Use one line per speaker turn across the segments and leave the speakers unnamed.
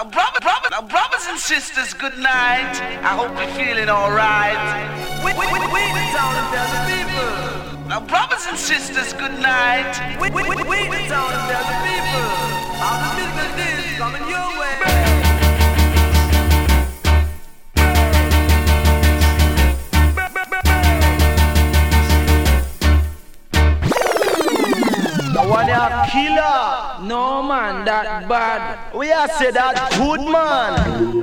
Now, brothers and sisters, good night. I hope you're feeling alright. We the town and tell the people. Now, brothers and sisters, good night. We the town and tell the people. All the business is coming your way.
One a killer.
No man, that bad.
We are say that good man.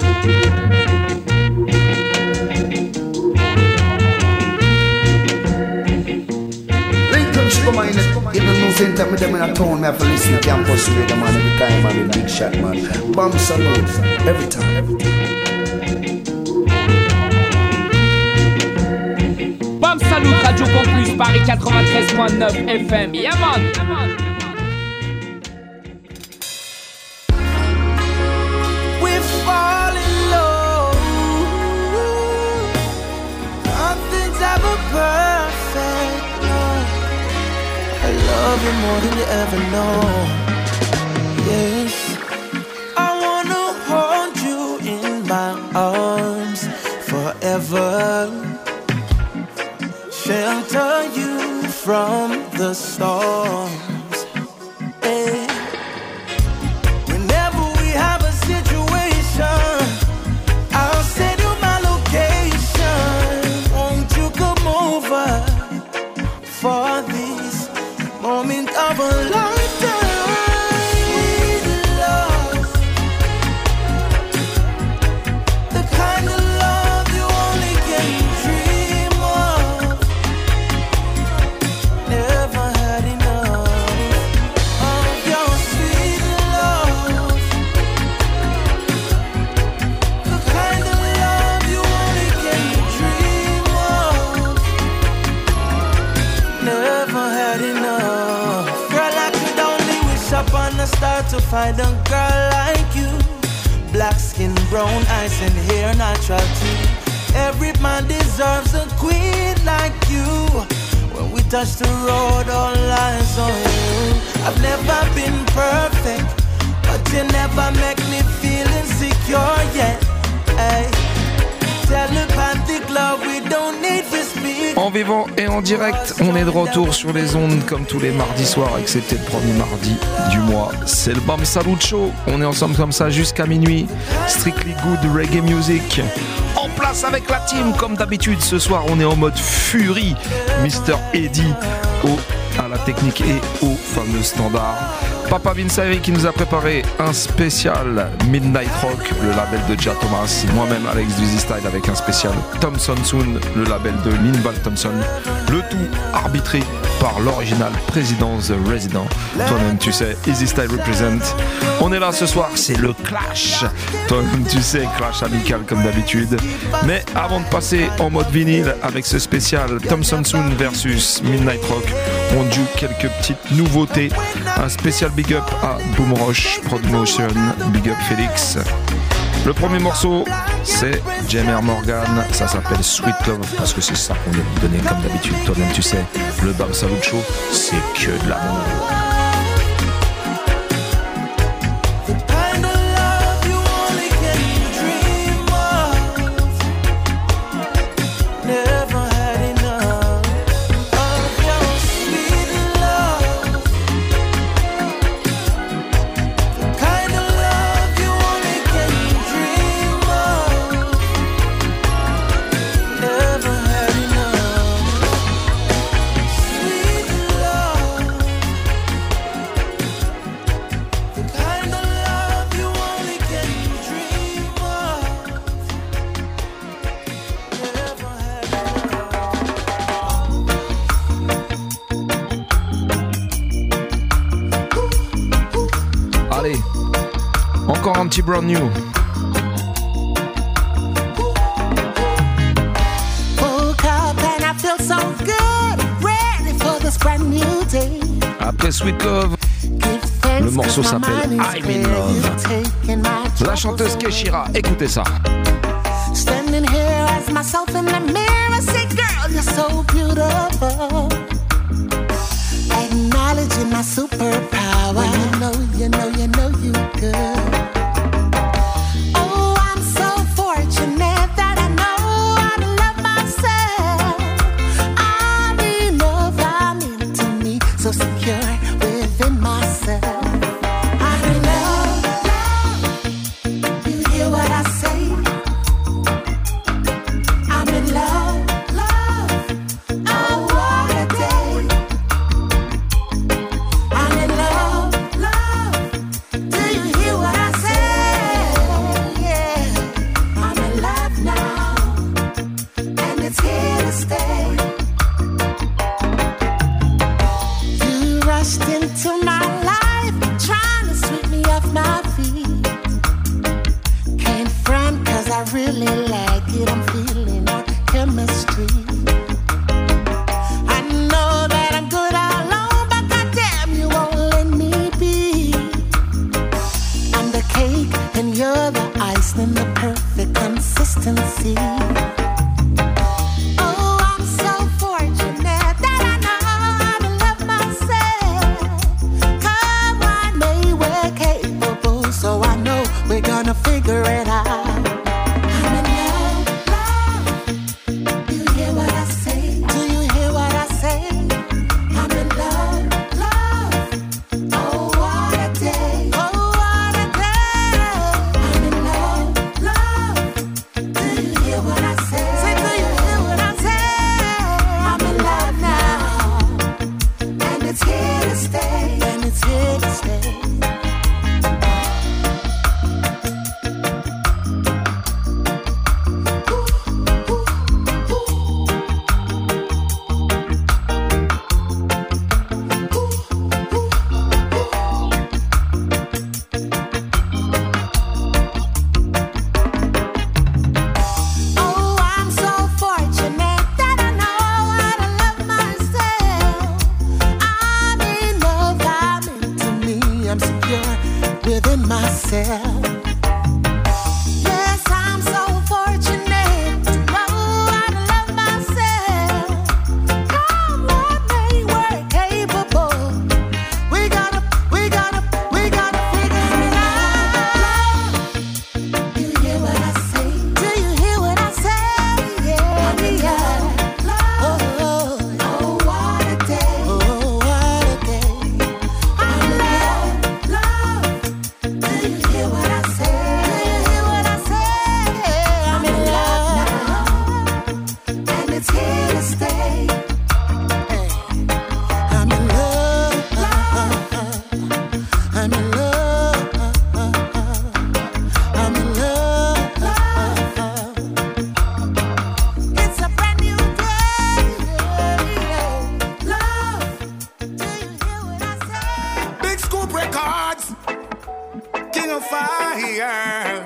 Lincoln Sugar Man, in the new center, me them in a town, me have to listen to campus radio man every time, man, in big shot man. Bomb salute, every time.
Bomb Salut, Radio Campus, Paris 93.9 FM. Yeah man.
We fall in love. Nothing's ever perfect. No, I love you more than you ever know. Yes, I wanna hold you in my arms forever. Shelter you from the storms. Hey. Whenever we have a situation, I'll send you my location. Won't you come over for this moment of a lifetime? Love, the kind of love you only can dream of. Never had enough of your sweet love. The kind of love you only can dream of. Never had enough. Girl, I could only wish upon a star to find a girl like you. Black skin, brown eyes and hair, natural too. Every man deserves a queen like you. When we touch the road, all eyes on you. I've never been perfect, but you never make me feel insecure yet. Hey, telepathic love, we don't need to speak.
En vivant et en direct, on est de retour sur les ondes comme tous les mardis soirs, excepté le premier mardi du mois. C'est le Bomb Salut Show. On est ensemble comme ça jusqu'à minuit. Strictly good reggae music. En place avec la team, comme d'habitude. Ce soir, on est en mode furie. Mr. Eddie à la technique et au fameux standard. Papa Vinsari qui nous a préparé un spécial Midnight Rock, le label de Ja Thomas. Moi-même, Alex du Easy Style avec un spécial Thompson Soon, le label de Linval Thompson. Le tout arbitré par l'original président The Resident. Toi-même, tu sais, Easy Style represent. On est là ce soir, c'est le clash. Toi-même, tu sais, clash amical comme d'habitude. Mais avant de passer en mode vinyle avec ce spécial Thompson Soon versus Midnight Rock, on joue quelques petites nouveautés. Un spécial big up à Boom Roche Promotion, big up Félix. Le premier morceau, c'est Jamer Morgan, ça s'appelle Sweet Love, parce que c'est ça qu'on vient de donner comme d'habitude. Toi-même, tu sais, le Bomb Salut Show, c'est que de l'amour. Encore un petit brand new. Après Sweet Love, le morceau s'appelle I'm in Love. La chanteuse Keshira, écoutez ça.
Standing here as myself in the mirror, say girl you're so beautiful. Acknowledging my superpower. You know you good. You're the ice in the perfect consistency. Oh, I'm so fortunate that I know how to love myself. Come on, may we're capable, so I know we're gonna figure it out. I'm in love. Do you hear what I say? Do you hear what I say? I'm in love. Oh, what a day. Oh, what a day. I'm in love. Do you hear what I say? Say, do you hear what I say? I'm in love now. And it's here to stay. And it's here to stay. Oh, I'm so fortunate that I know how to love myself. I'm in love, I'm into me, I'm secure within myself. Yes, I'm so fortunate to know how to love myself. Come what may, we're capable. We gotta figure it out. Do you hear what I say? Do you hear what I say? Yeah, I'm in love. Oh, what a day. Oh, what a day. I'm in love. Do you hear what I say? Do you hear what I say? I'm in love now, and it's here to stay. Hey. I'm in love. I'm in love. I'm in love. It's a brand new day. Love. Do you hear what I say?
Big Scoop Records, King of Fire.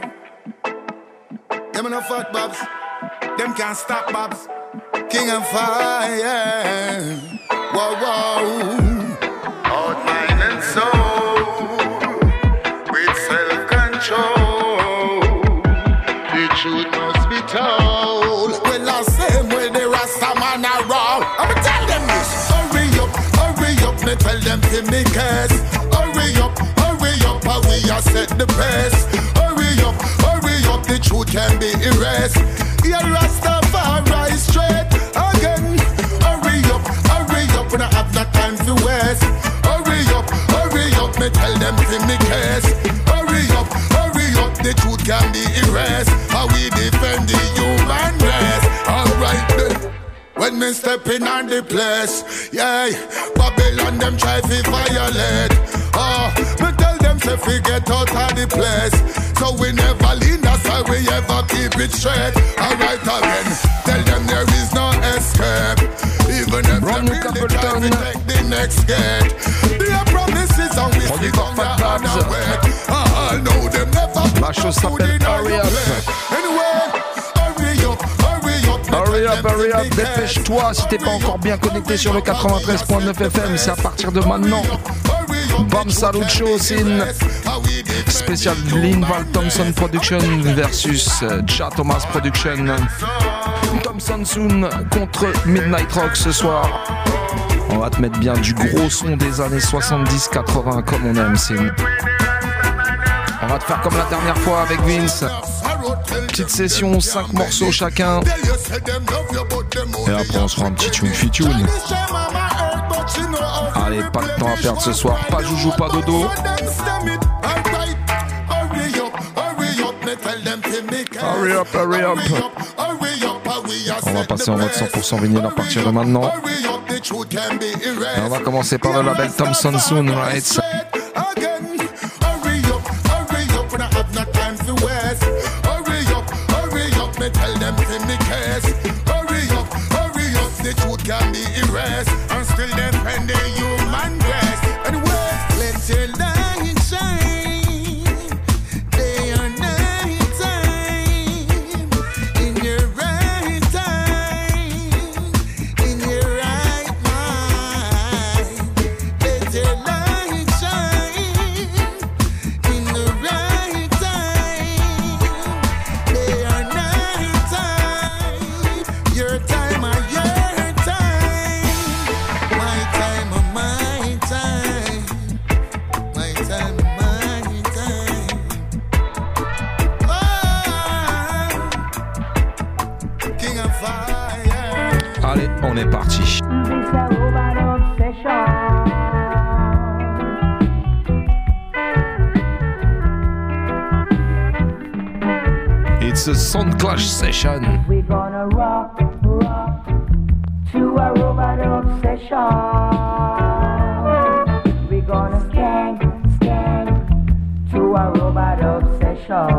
Them no fuck Bobs, them can't stop Bobs. King of Fire. Whoa, whoa. Out mind and soul, with self-control. The truth must be told. Well, I same way the Rasta man around. I'ma tell them this. Hurry up, me tell them to me case. Hurry up, how we a set the pace. Hurry up, the truth can be erased. Yeah, Rastafari straight again. Hurry up, we don't have no time to waste. Hurry up, me tell them to me case. Hurry up, the truth can be erased. How we defend the human race. Alright then. When me stepping on the place, yeah, Babylon them try to violate. Me tell them to get out of the place. So we never lean, that's why we ever keep it straight. Alright again, tell them there is no escape. Even if
Brand
they
new
really try to
Capleton.
take the next gate. Their promises and we
Produit
sit
par
on
Fat
their
Babs.
underwear. I know them never
La chose s'appelle Hurry Up.
Anyway, hurry up.
Hurry up, dépêche-toi si t'es pas encore bien connecté sur le 93.9 FM, c'est à partir de maintenant. Bam Salut Show, c'est une spéciale Linval Thompson Production versus Cha Thomas Production. Thompson Soon contre Midnight Rock ce soir. On va te mettre bien du gros son des années 70-80 comme on aime, c'est une... On va te faire comme la dernière fois avec Vince. Petite session, 5 morceaux chacun. Et après on se fera un petit tune. Allez, pas de temps à perdre ce soir. Pas joujou, pas dodo. Hurry up. On va passer en mode 100% vinyle à partir de maintenant. Et on va commencer par le label Thompson Soon, right?
Tell them to me case. Hurry up, the truth can be erased. And still defend the human race. Anyway, let your light shine. Day or night time. In your right time. In your right mind. Let your light
Allez, on est parti. It's a Sound Clash session.
We're gonna rock, rock to a robot obsession. We're gonna skank, skank to a robot obsession.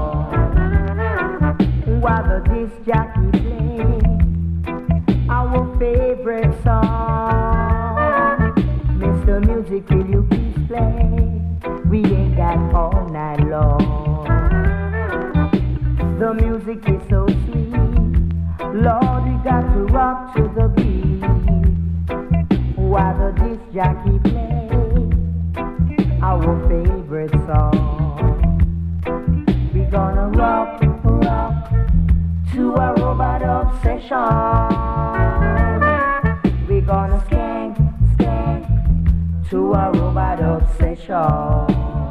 While the disc jockey play our favorite song, Mr. Music, will you please play? We ain't got all night long. The music is so sweet, Lord, we got to rock to the beat. While the disc jockey play our favorite song, we gonna rock, rock to a robot obsession. We gonna skank, skank to a robot obsession.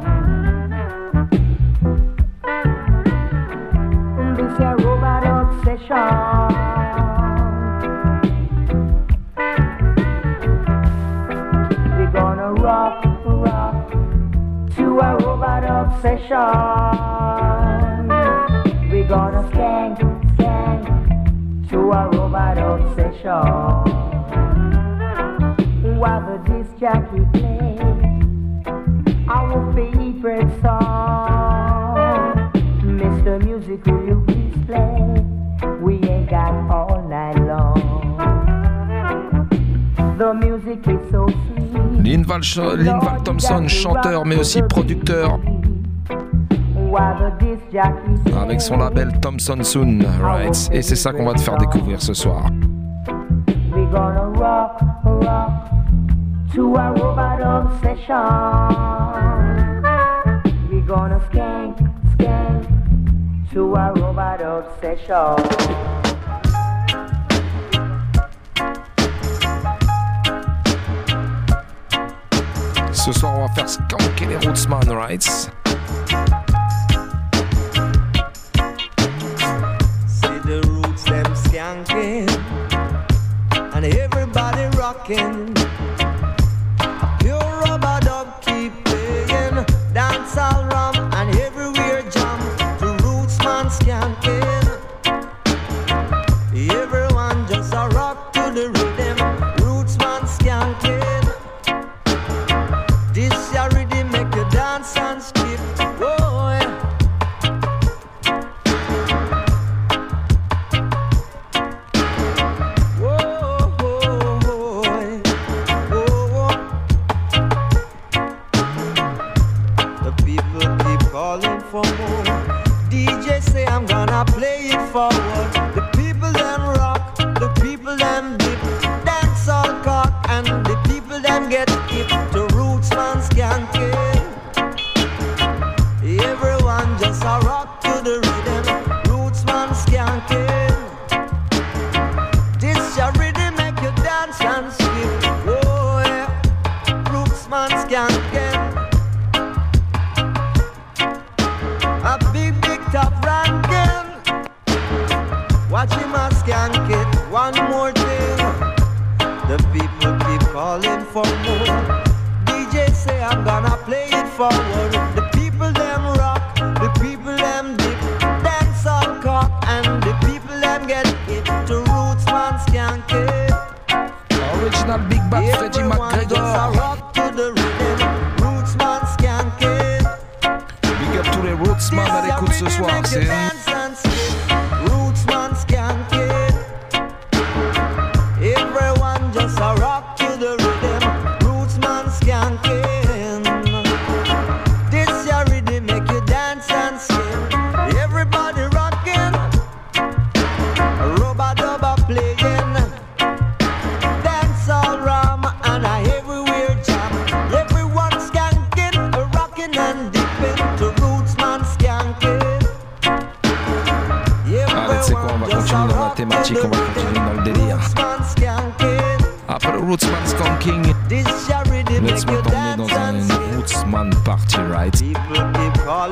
This a robot obsession. We gonna rock, rock to a robot obsession. We gonna skank, skank to a robot obsession. While the disc jockey play our favorite song, Mr. Music, will you please play? We ain't got all night long. The music is so sweet.
Linval Thompson, chanteur mais aussi producteur, avec son label Thompson Soon Rights, et c'est ça qu'on va te faire découvrir ce soir.
We're gonna rock, rock to a robot obsession. We're gonna skank, skank to a robot obsession.
Ce soir, on va faire skanker les Rootsman Rights.
See the roots them skanking and everybody rocking. Pure rubber dub keep playing, dance all rum and everywhere jump. The Rootsman skanking. Everyone just a rock to the rhythm. Rootsman skanking. This ya really make you dance and skip. Oh, yeah. Whoa, oh, oh, oh. The people keep calling for more. DJ say I'm gonna play it forward. The people them rock, the people them dip, dance all cock, and the people them get hip. The Rootsman skanking. Everyone just a rock to the rhythm. Rootsman skanking. This ya really make you dance and skip. Oh yeah, Rootsman skanking. A big top ranking. Watch him a skank it. One more thing. The people keep calling for more. DJ say I'm gonna play it forward. The people them rock, the people them dip, dance all cock, and the people them get hit. The Rootsman skank it.
Original Big Bad Freddie
Everyone just a
McGregor.
rock to the rhythm. Rootsman skank it.
Big up tous les Rootsman à l'écoute ce soir. C'est
Rootsman skank it. Everyone just a rock to the rhythm. Rootsman skanking. This ya really make you dance and sing. Everybody rocking. Rubber dubber playing. Dance all rum and I everywhere jam. Everyone skanking, rocking and dipping to Rootsman skanking.
Allez, tu sais quoi, on va continuer dans la thématique, on va continuer dans le délire. Après le Rootsman skanking, let's me t'emmener dans un Rootsman party, right?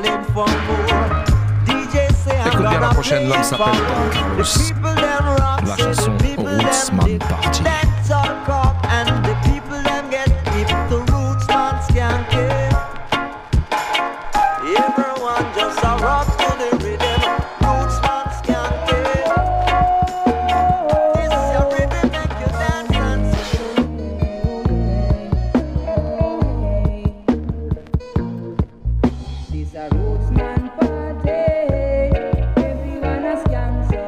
Écoute bien la prochaine, l'homme s'appelle Don Carlos. La chanson Rootsman Party.
That's all crop and the people them get if the Rootsman can't care. Everyone just a rock to the rhythm. Rootsman can't care. This is your rhythm make you dance and sing.
This a Rootsman party. Everyone a scam so.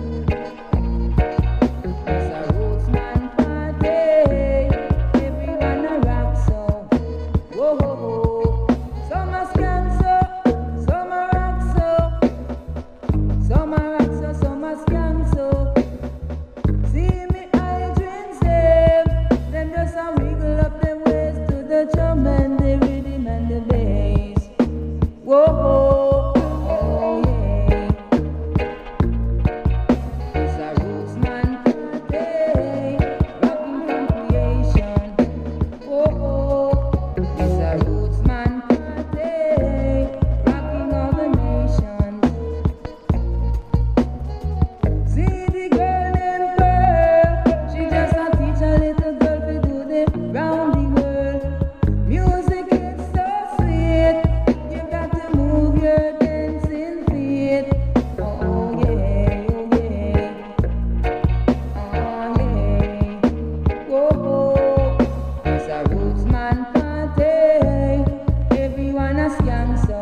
This a Rootsman party. Everyone a rock so. Whoa, whoa, whoa. Some a scam so, some a rock so. Some a rock so, some a scam so. See me eye drink them. Them just a wiggle up them waist to the drum and the rhythm and the bass. Whoa, oh yeah. It's a Rootsman party, rocking from creation. Whoa, it's a Rootsman party, rocking all the nations. See the girl named Pearl, she just a teach a little girl to do the round the world. Music is so sweet, you got to move your dancing feet. Oh yeah, oh yeah, oh yeah. Whoa, it's a Rootsman party, everyone a scam so.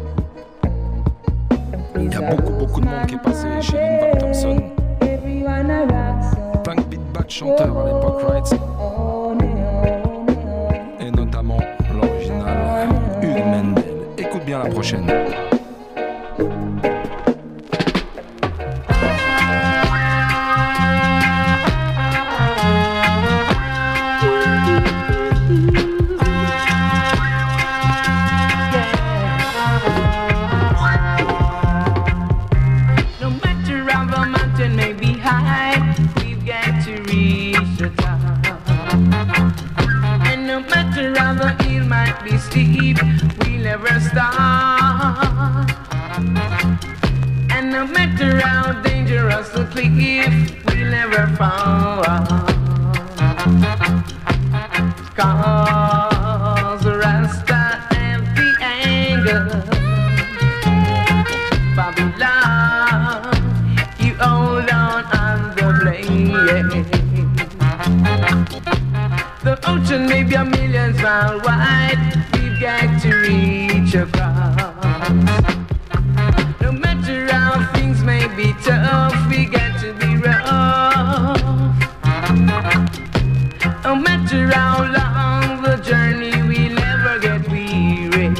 Il y a beaucoup de monde qui est passé chez Linval Thompson.
Everyone a rock so.
Plein de beatbats chanteurs à l'époque, right?
Oh no.
Et notamment l'original Hugues Mendel. Écoute bien la prochaine.
No matter how the mountain may be high, we've got to reach the top. And no matter how the hill might be steep, we'll never stop. And no matter how dangerous the cliff, we'll never fall. 'Cause the Rasta have the anger. Babylon, you hold on the blame. The ocean may be a million miles wide, we've got to reach across. No matter how things may be tough, we got to be rough. No matter how long the journey, we'll never get weary.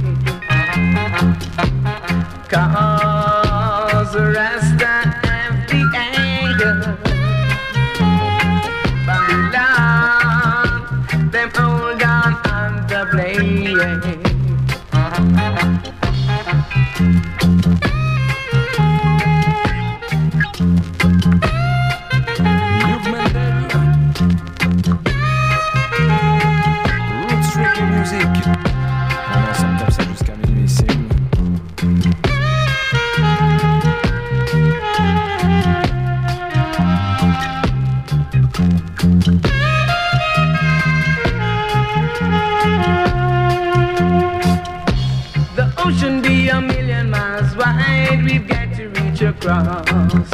'Cause the Rasta have the anger. Babylon, them hold on the blame.
Hugues Mendel. Roots Reggae Music. On est ensemble comme ça jusqu'à minuit, c'est
The ocean be a million miles wide, we've got to reach across.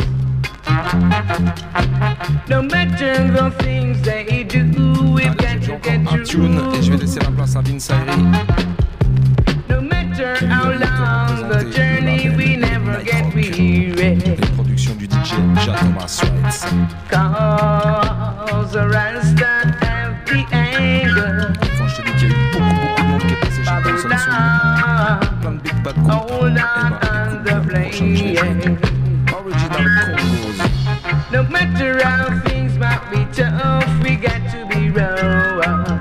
No matter the things they do, we've got to get
un tune et je vais
through.
laisser la place à Vince Ayri.
No matter how long the journey, we never get weary.
Les productions du DJ Ja Thomas Wright.
'Cause the Rasta have the anger.
Quand je te dis qu'il y a eu beaucoup de monde qui est passé chez Thompson Soul,
Babylon,
plein de big bad groupes.
hold
Et ben,
on the
écoute bien la prochaine
blame.
Original Combos.
No matter how things might be tough, we got to be rough.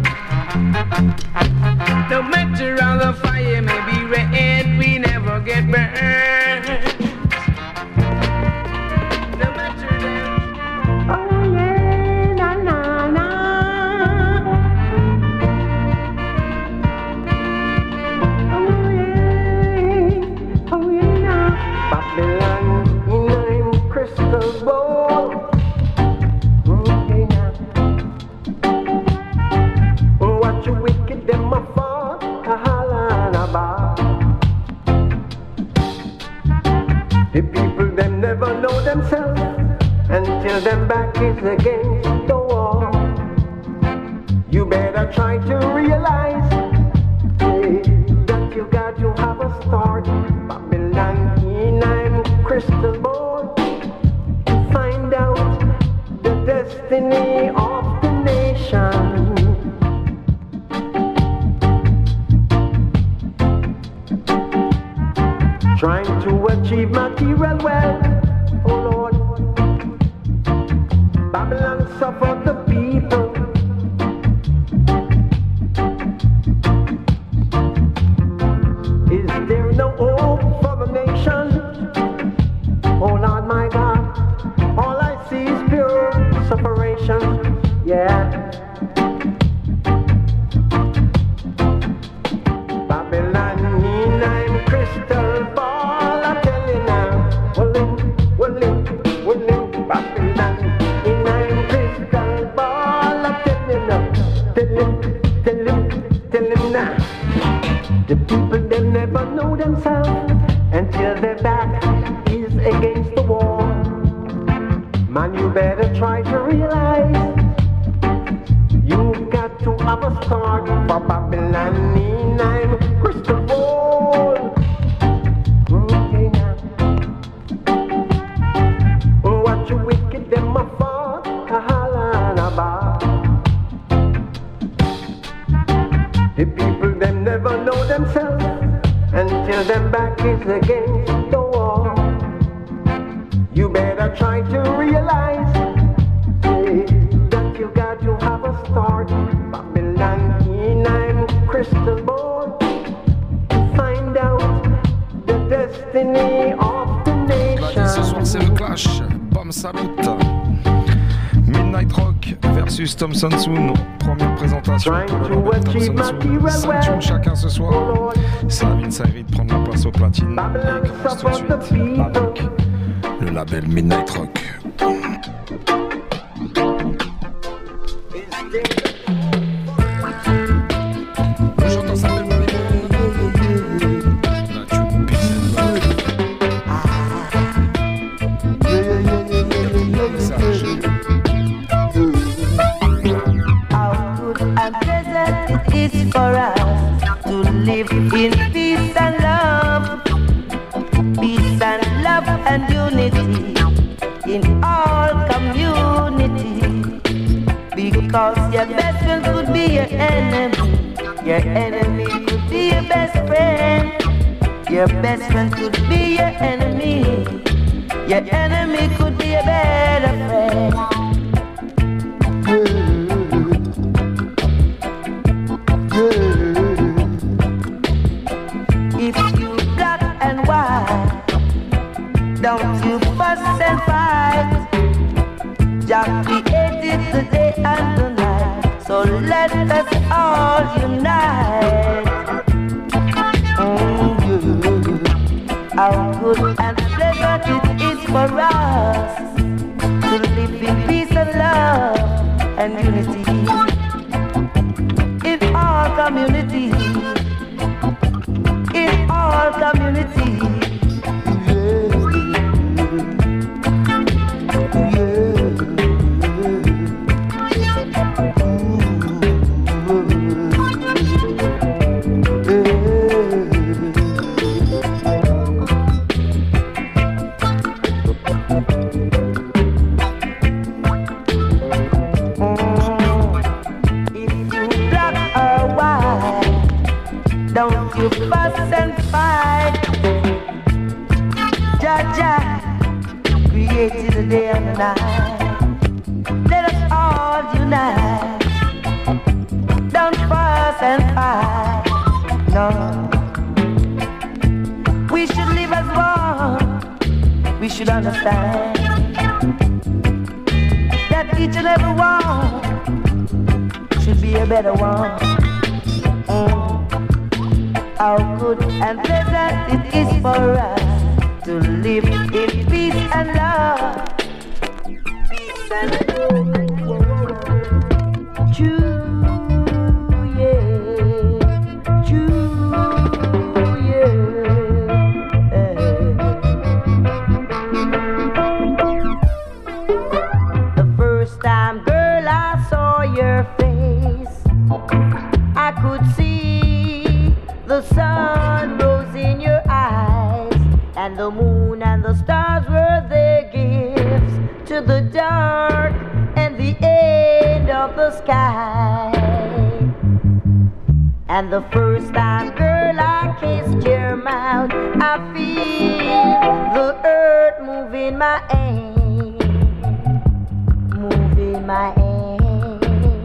No matter how the fire may be red, we never get burned. No matter the... Oh yeah, na na na. Oh yeah, na. Babylon, in crystal ball.
The people them never know themselves until them back is against the wall. You better try to realize that you got to have a start. Babylon in I'm crystal ball to find out the destiny of the nation. Trying to achieve material wealth, oh Lord. Babylon suffer the people. Is there no hope for the nation? Oh Lord my God, all I see is pure separation, yeah. Babylon in I'm crystal ball, I tell you now. Babylon in I'm crystal ball, I tell you now. Tell him now. The people they never know themselves until their back is against the wall. Man, you better try to realize you got to have a start for Babylon in I'm crystal ball. Okay now. What you wicked them a fall, about. The people them never know themselves until them back is against the wall. You better try to realize that you got to have a start. Babylon in I'm crystal ball to find out the destiny of the nation.
Ce soir c'est le clash, Bam Salut. Midnight Rock versus Thompson Soon. Première présentation pour le label Thompson Soon. 5 tunes chacun ce soir. Ça a Vince de prendre la place au platine. Et commence tout de suite avec le label Midnight Rock. J'entends ça même dans les là tu pisses
It is for us to live in peace and love and unity in all community. Because your best friend could be your enemy could be your best friend. Your best friend could be your enemy could be a better friend. If you black and white, don't you fuss and fight. Jah created the day and the night, so let us all unite. How good and pleasant it is for us to live in peace and love and unity in all communities. In all communities. If you black or white, don't you fuss and fight. Jah created the day and the night. Let us all unite. Don't fuss and fight. No. We should live as one. We should understand that each and every one should be a better one. How good and pleasant it is for us to live in peace and love. Peace and love. True, yeah. True, yeah. and the moon and the stars were their gifts to the dark and the end of the sky. And the first time, girl, I kissed your mouth, I feel the earth moving my hand, moving my hand,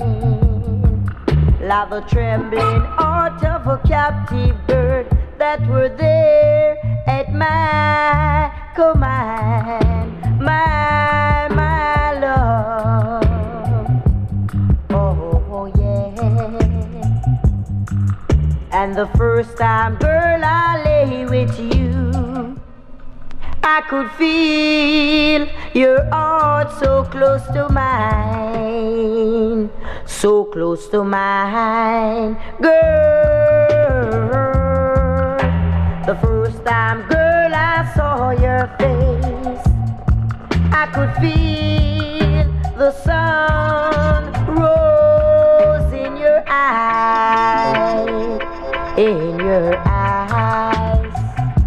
like the trembling heart of a captive bird that were there at my command, my love. Oh yeah. And the first time, girl, I lay with you, I could feel your heart so close to mine, so close to mine, girl. The first time, girl, I saw your face, I could feel the sun rose in your eyes, in your eyes,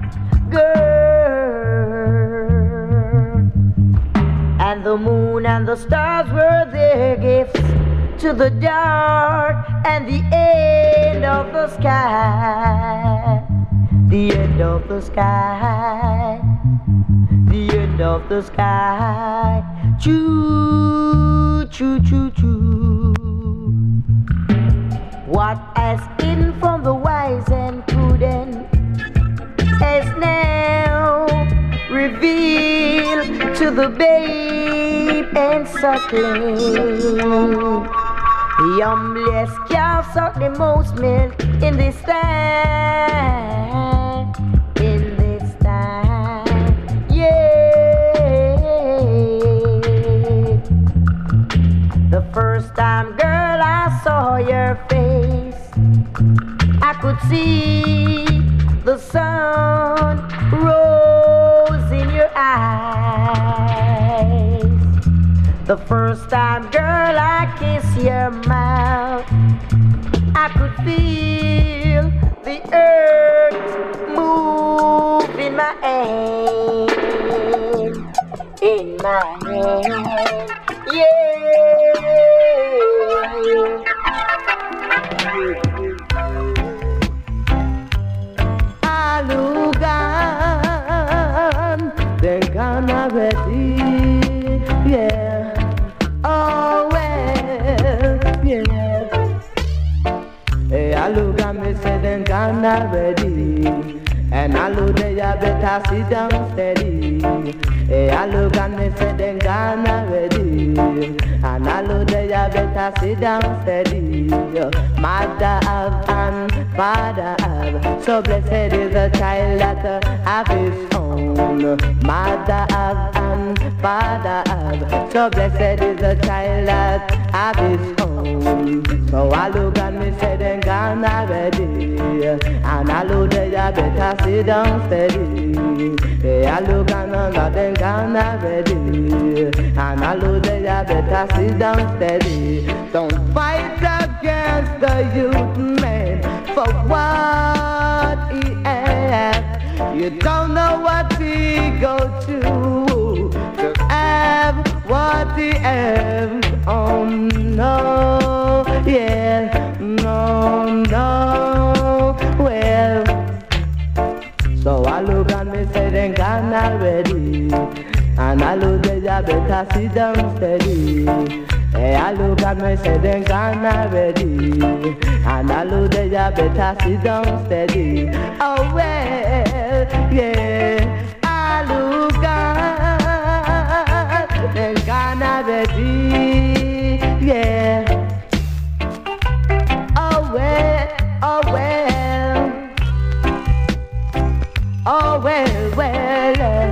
girl. And the moon and the stars were their gifts to the dark and the end of the sky, the end of the sky, the end of the sky. Choo, choo, choo, choo. What has in from the wise and prudent is now revealed to the babe and suckling. The humblest can suck the most milk in this time, in this time, yeah. The first time, girl, I saw your face, I could see the sun rose in your eyes. The first time, girl, I kissed your mouth, I could feel the earth move in my hand, in my hand, yeah. Alugan, then gonna ready, yeah. Oh well, yeah. Hey, Alugan, me say then gonna ready, and Aluga, you better sit down steady. Hey, Alugan, me say then gonna ready, and Aluga, you better sit down steady. Mother have and father have, so blessed is the child that have his own. Mother have and father have, so blessed is the child that have his own. So Alugan, me say then gonna ready, and Aluga, you better sit down steady. Hey, Alugan, then gonna ready, and Aluga, you better sit down steady. Don't fight against the youth man for what he has. You don't know what he go to have what he has. Oh no, yeah, no, no, well. So I look and me say then gonna ready, and I look at you better sit down steady. Hey, I look at me say then gonna ready, and I look at you better sit down steady. Oh well, yeah, I look at then gonna ready, yeah. Oh well, oh well, oh well, well.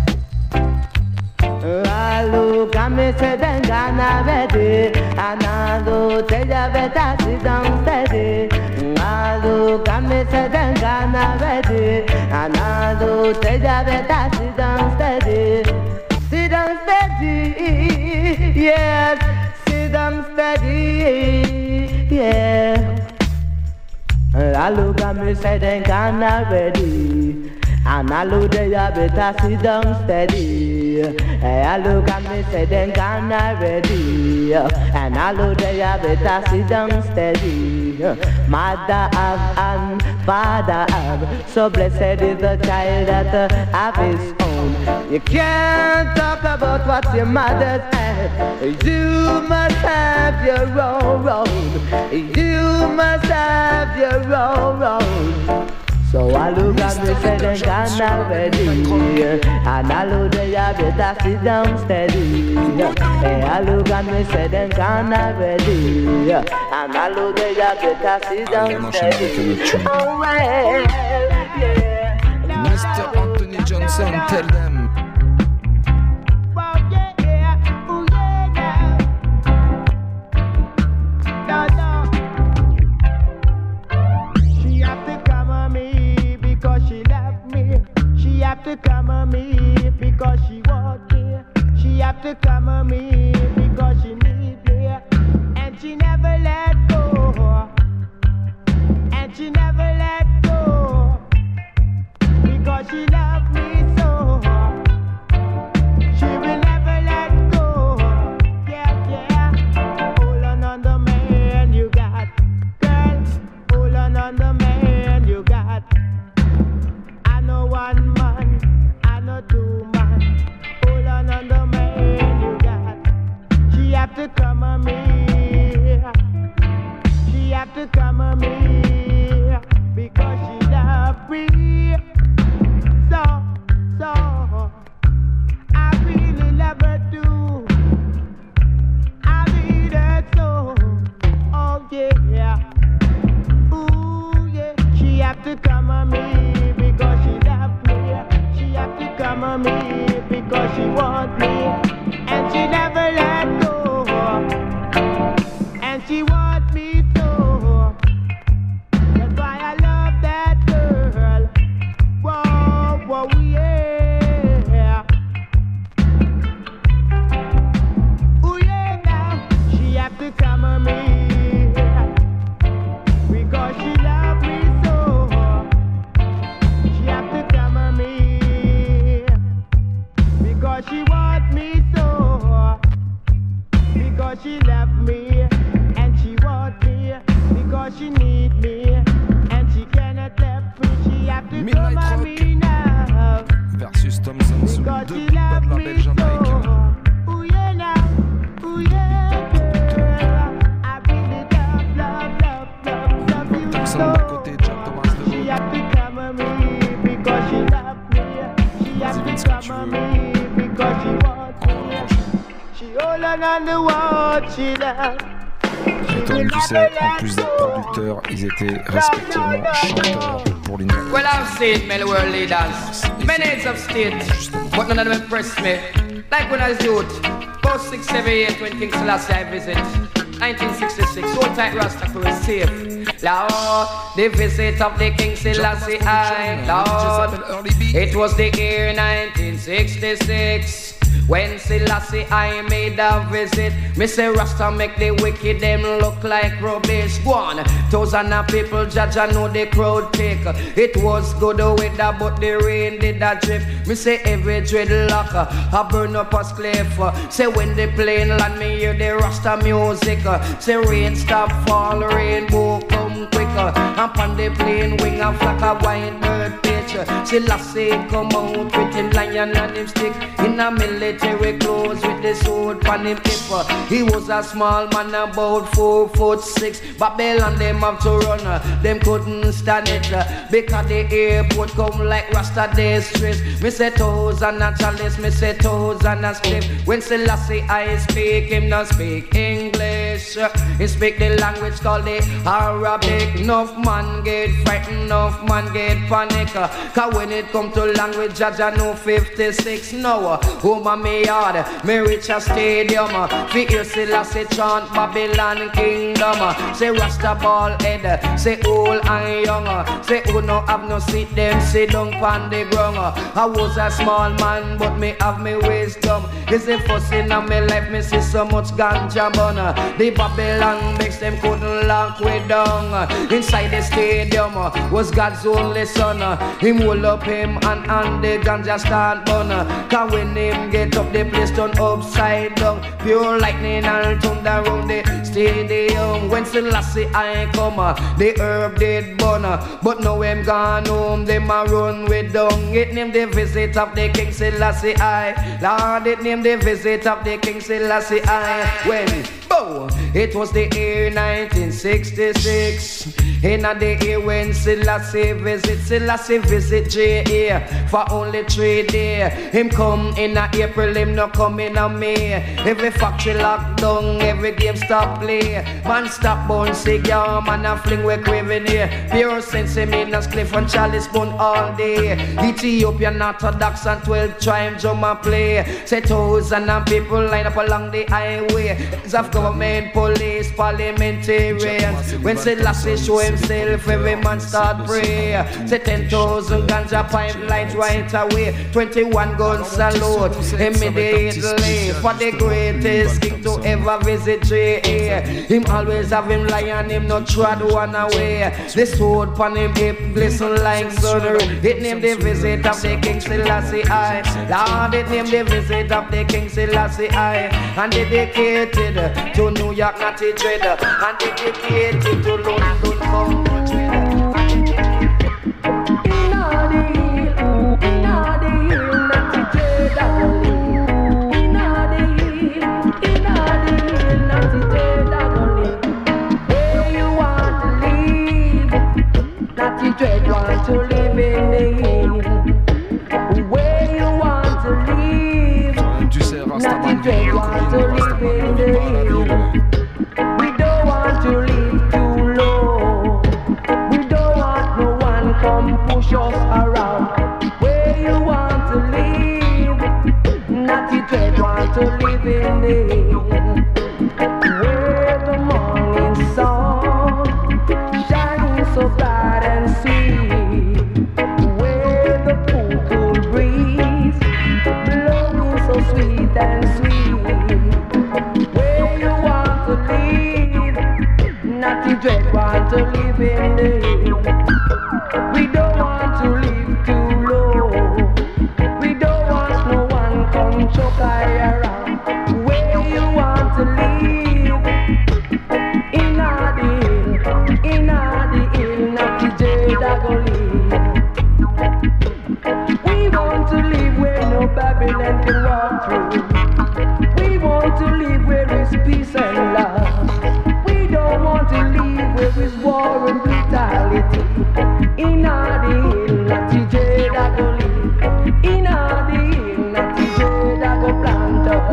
I look at me say then gonna ready, and I look at you better sit down steady. I look at me say then gonna ready, and I look at you better sit down steady. Sit down steady, yes, sit down steady, yeah. I look at me say then gonna ready, I And I look there, you better sit down steady. Hey, I look at me, say then gone already. And I look there, you better sit down steady. Mother have and father have, so blessed is the child that have his own. You can't talk about what your mother's had. You must have your own road. You must have your own road. So I look at me, say them gone already. And I look there, you better sit down steady. Hey, I look at me, say them gone already. And I look there, you better sit down steady. Oh, well, yeah.
Mr. Anthony Johnson, tell them.
To come on me because she wants me. She have to come on me because she needs me. And she never let go. And she never let go because she loves me so. She will never let go. Yeah, yeah. Hold on the man you got, girl. Hold on the man you got. I know one man. Two man, hold on the man you got. She have to come on me. She have to come on me because she love me. So, I really love her too. I need her so. Oh yeah, ooh yeah. She have to come on me because she love me. She have to come on me because she wants me. And she never let go. And she wants me so. That's why I love that girl. Whoa, whoa, yeah. Ooh, yeah, now. She have to come on me because she loves me so. She have to come on me because she wants me so. Because she loves me and she wants me. Because she needs me and she cannot let me. She have to come on me now.
Versus Tom Sansu,
because
deux
she
big bad
loves me
labels jamaïcains.
so. Ooh yeah now, ooh yeah girl. I really love you
Tom
so.
Sansu d'un côté, Jack Thomas de
She
l'autre.
have to come on me because she loves me. She have to come on me because she wants me. She hold on the wall she loves.
Et comme tu sais, en plus d'être producteurs, ils étaient respectivement chanteurs pour l'univers.
Well, I've seen many world leaders, many heads of state, but none of them impressed me. Like when I was youth, about 6, 7 years when King Selassie I visit, 1966, so tight Rasta for a safe. Lord, the visit of the King Selassie I, Lord, it was the year 1966. When Selassie I made a visit, me say Rasta make the wicked them look like rubbish. Go on, thousands of people judge and know the crowd take. It was good weather but the rain did a drip. Me say every dreadlock I burn up a cliff. Say when the plane land me hear the Rasta music. Say rain stop fall, rainbow come quicker. Up on the plane wing a flock of white bird picture. Selassie come out with him lion and him stick in a military clothes with the sword on him hip. He was a small man about 4'6". Babylon them have to run, them couldn't stand it because the airport come like Rasta distress. Me say thousand a chalice, me say thousand a slip. When Selassie I speak, him not speak English. He speak the language called the Arabic. Enough man get frightened, enough man get panic. Cause when it come to language, judge I know 56 now. Oh my me yard, me reach a stadium. Fi hear Selassie chant Babylon kingdom. Say Rasta ball head, say old and young. Say who no have no seat, them sit down pon the ground. I was a small man, but me have me wisdom. Is the first in my life, me see so much ganja burn. The Babylon makes them couldn't lock way down. Inside the stadium was God's only son. Him hold up him and the ganja start burn. Cause when him get up the place turn upside down. Pure lightning and thunder round the stadium. When Selassie I come, the herb did burn. But now him gone home, them a run with dung. It named the visit of the King Selassie I. Lord, it named the visit of the King Selassie I. When, bow, it was the year 1966. In the year when Selassie visit J.A. for only 3 days. Him come in a April, him no come in a May. Every factory locked down, every game stop play. Man stop bun cigar, man a fling we craving here. Pure sense him in a spliff and chalice bun all day. Ethiopian Orthodox and 12 tribes drum a play. Say thousands of people line up along the highway. It's of government, police, parliamentarians. When Selassie show himself, every man start pray. Say 10,000 ganja pipelines right away. 21 guns salute immediately for the greatest king to ever visit J.A. Him always have him lion, him not trod one away. The sword pon him hip glisten like sun. It named the visit of the King Selassie I. Lord, it named the visit of the King Selassie I. And dedicated to New York Natty Dread. And dedicated to London Congo Dread.
Dread want to live in the hill. Where you want to live. Natty Dread want to live in the hill. We don't want to live too low. We don't want no one come push us around. Where you want to live. Natty Dread want to live in the hill. Where the morning sun shining so bright and sweet, where the cool breeze blowing so sweet and sweet, where you want to live, Natty Dread want to live in the hill. We don't want to live too low. We don't want no one come choke I around. Where you want to live, in the hill, in the hill, Natty Dread I go live. We want to live where no Babylon can walk through. We want to live where is peace and love. We don't want to live where is war and brutality. In the hill, Natty Dread I go live. In the hill, Natty Dread I go plant up.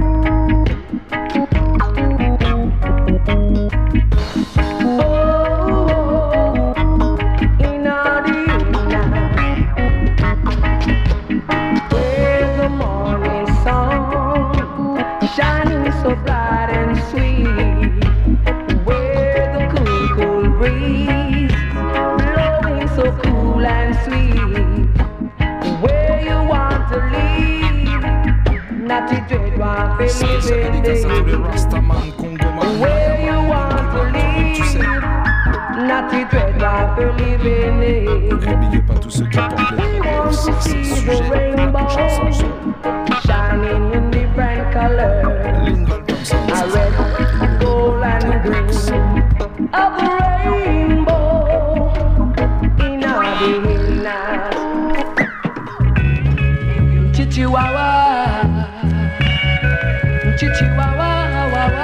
Shining so bright and sweet, where the cool breeze blowing so cool and sweet, where you want to live, Natty Dread want to live in the hill. Where you want to live, Natty Dread want to live in the hill. We want to see the rainbow shining in different colors, a red, gold and green of the rainbow in our hill now. Chichiwawa, chichiwawa, wawa,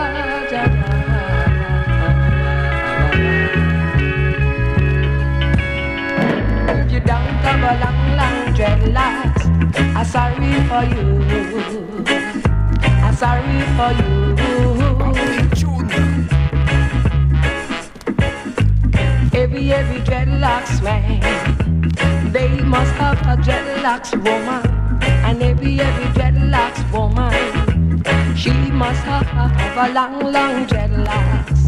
if you don't have a long dreadlocks, I'm sorry for you. I'm sorry for you. Every dreadlocks man, they must have a dreadlocks woman. And every dreadlocks woman, she must have a long dreadlocks.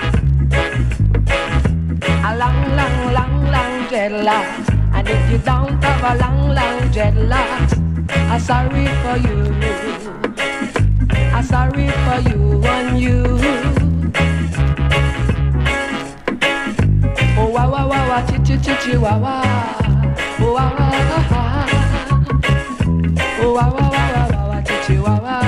A long dreadlocks. And if you don't have a long dreadlocks, I'm sorry for you. I'm sorry for you and you. chihuahua. Oh, ah, ah, ah, ah. Oh, ah, ah, ah, ah, ah, chihuahua.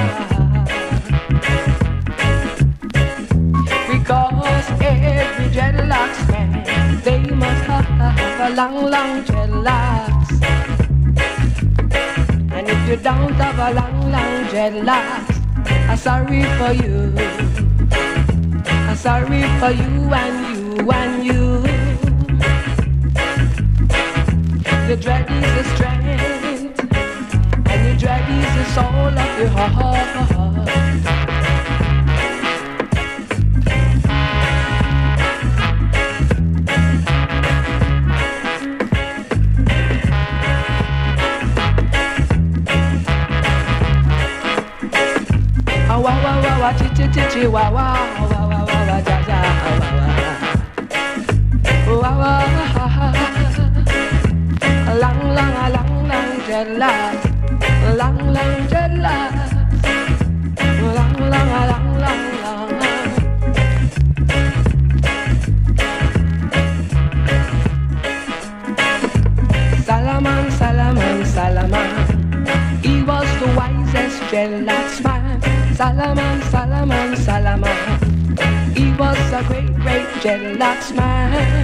Because every dreadlocks man, they must have a long, long dreadlocks. And if you don't have a long, long dreadlocks, I'm sorry for you. I'm sorry for you and you and you. The dread is the strength, and the dread is the soul of your heart. Wa wa wa wa chi chi chi chi wa wa wa wa wa wa ja ja wa wa wa lang lang lang lang jella lang lang jella lang lang lang lang lang. Salaman Salaman Salaman, he was the wisest dreadlocks man. Salaman, Salaman, Salaman, he was a great, great dreadlocks man.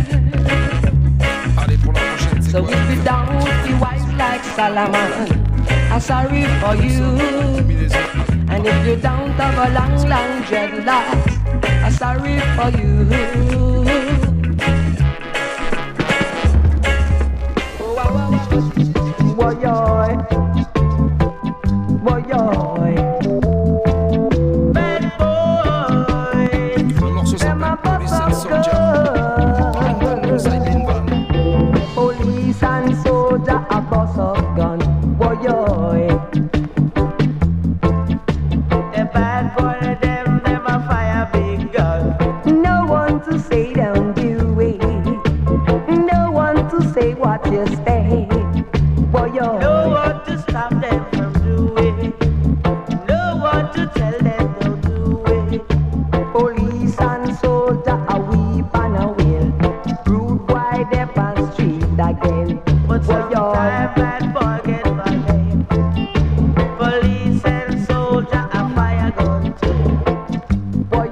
So if you don't be wise like Salaman, I'm sorry for you. And if you don't have a long, long dreadlocks, I'm sorry for you. Boy, police and soldier a bus of gun. Boy, the bad boy them never fire big gun. No one to say don't do it. No one to say what you say. Boy, no one to stop them from doing it. No one to tell them don't do it. Police and soldier a weep and a wail. Rude boy they on street again. But sometimes bad boy get violent. Police and soldier a fire gun too. Boy,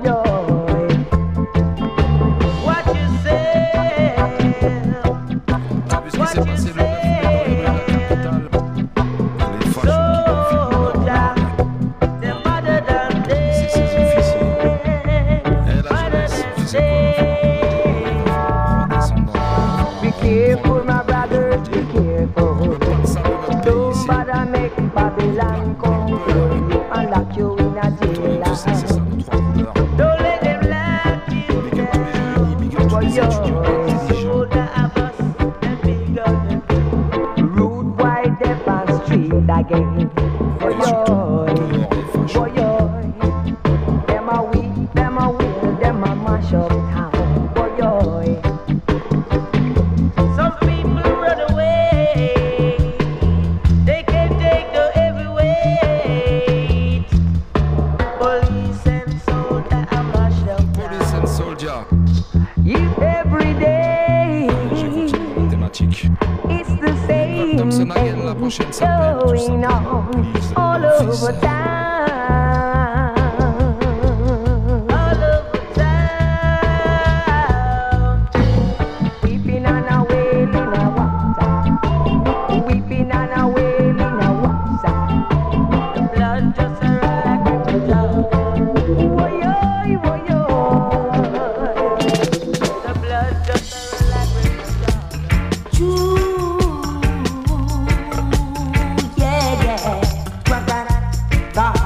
what you say? What you say? Careful, my brothers, be careful. Don't bother make Babylon come for you and lock you in a jail. Don't let them lock you down. For your shoulder a bus and big gun. Rude boy deaf on street again. For your them a weak, them a will, them a mash up town. For your going on all over town. All over town. Weeping and a wailing a water. Weeping and a wailing a water. The blood just a rock down. Woy-oy, woy-oy. The blood just a rock down. God.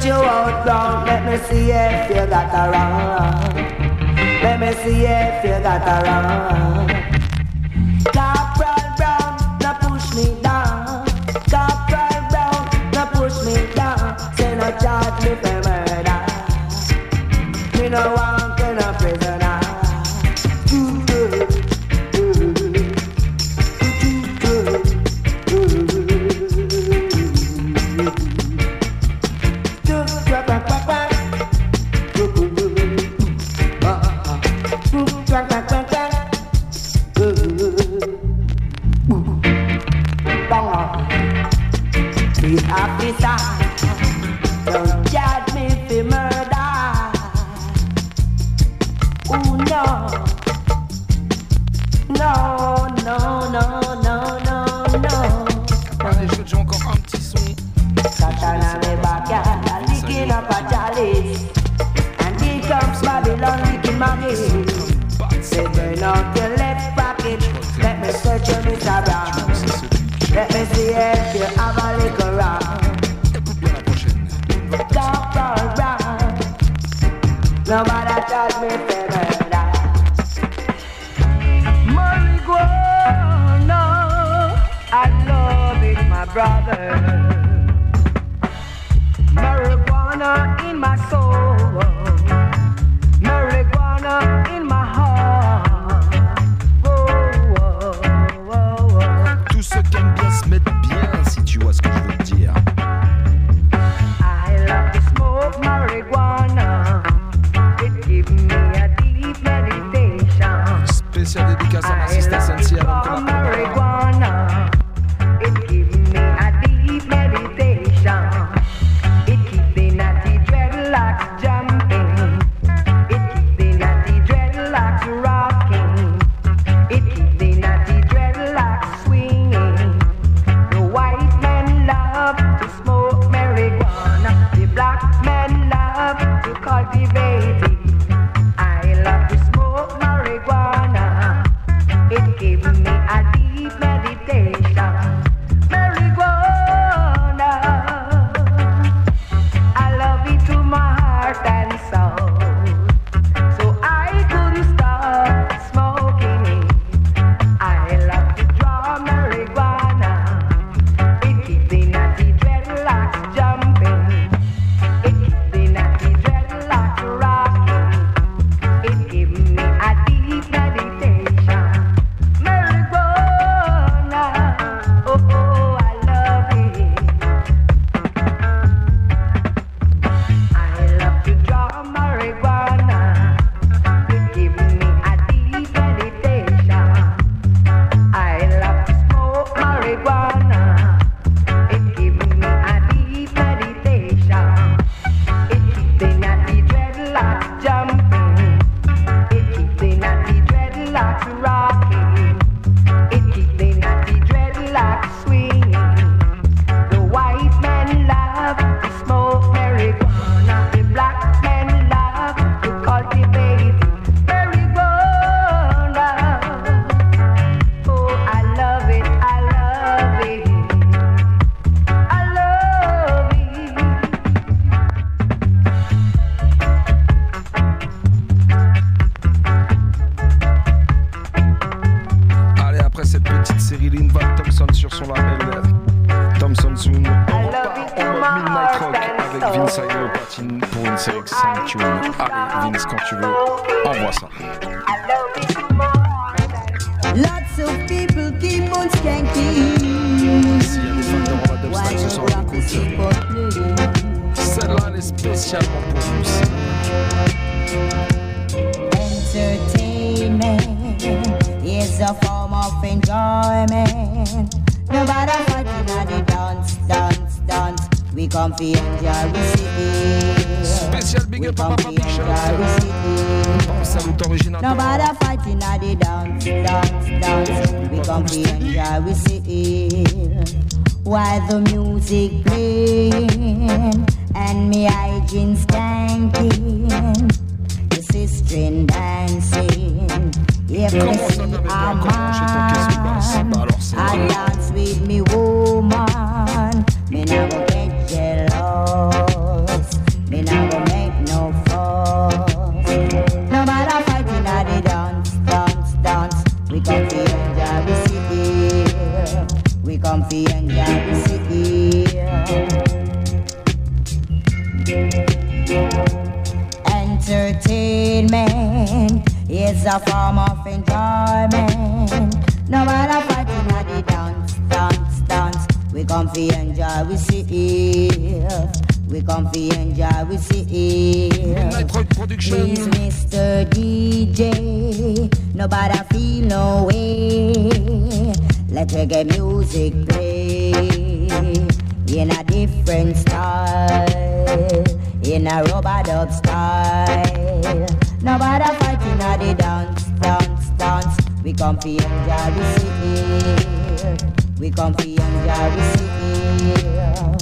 you out round, let me see if you got around. Let me see if you got around. Corporal Brown, now push me down. Corporal Brown, now push me down. Say no charge me for murder. Me no want in a prisoner. Officer, don't charge me for murder. Oh no, no, no, no, no, no, no.
Allez, je joue encore un petit son.
Satana me backyard, licking up a chalice, and here comes Babylon licking my head. Say burn out your left pocket, let me search your Mr. Brown. Let me see if you have a little round. Dark or brown, nobody touch me for murder. Marijuana, I love it, my brother. Marijuana in my soul, marijuana in my heart.
Tous ceux qui aiment bien se mettent bien, si tu vois ce que je veux te dire.
I love to smoke marijuana. It gives me a deep meditation.
Spécial dédicace à ma sister Sensi avant qu'on la
marijuana. It gives me a deep meditation. It keeps the natty dreadlocks jumping. It keeps the natty dreadlocks rocking. It keeps the natty dreadlocks swinging. The white men love to smoke marijuana. The black men love to cultivate it. I love to smoke marijuana. It gives me a deep meditation. Marijuana, I love it to my heart and soul. So I couldn't stop smoking it. I love to draw marijuana. It keeps the natty dreadlocks jumping. It keeps the natty dreadlocks rocking. It gives me a deep meditation. Marijuana, oh, oh, I love it. I love to draw marijuana. It gives me a deep meditation. I love to smoke marijuana. It gives me a deep meditation. It keeps the natty dreadlocks jumping. It keeps the natty dreadlocks rocking. It keeps the natty dreadlocks swinging. The white men love to smoke marijuana. The black men love to cultivate marijuana. Oh, I love it, I love it. I love it.
Allez, après cette petite série Lynn Van Thompson sur son label Thompson Soon, on repart en mode Midnight Rock avec Vince Iger au platine pour une série 5 tunes. Allez, Vince, quand tu veux, envoie ça.
Lots of people keep on skanking.
S'il y a des fans de Roma Dubstep ce soir, écoute. Celle-là, elle est spécialement pour vous aussi.
Entertainment is a form of enjoyment. Nobody fighting at the dance, dance, dance. We come for enjoy, we see.
Spécial big up à Papa Big Shot. Salut original.
Nobody fighting at the dance, dance, dance. We come for enjoy, we see. While the music playing and me hygiene skanking, the sister dancing. If me see a man, I dance with me woman. Me never get jealous.
Entertainment is a form of enjoyment. No matter fighting at the dance. We come fi enjoy, we see it. We come fi enjoy, we see it. Please, Mr. DJ, nobody feel no way. Let reggae music play in a different style, in a rub-a-dub style. Nobody fighting at the dance. We come fi enjoy, we see it. We come fi enjoy, we see it.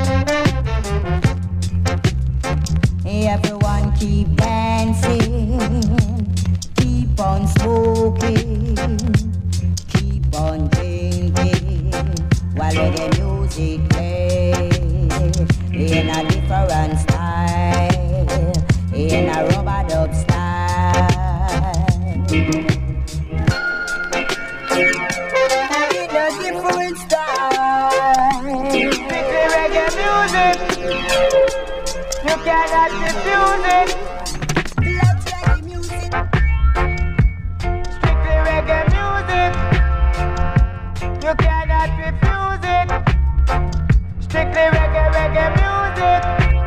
Everyone keep dancing, keep on smoking, keep on drinking, while reggae music plays in a different style, in a rub-a-dub style. In a different style.
Strictly reggae music. You cannot refuse it.
Let's reggae music.
Strictly reggae music. You cannot refuse it. Strictly reggae music.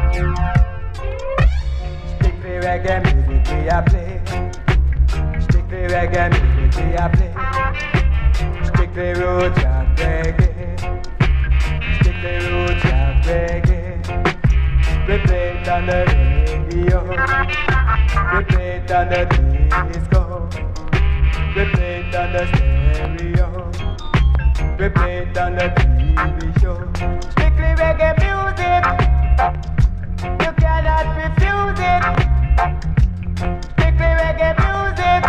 Strictly reggae music we a play. Strictly reggae music we a play. Strictly roots and reggae. Strictly roots and reggae. We play it on the radio. We play it on the disco. We play it on the stereo. We play it on the TV show. Strictly reggae music. You cannot refuse it. Strictly reggae music.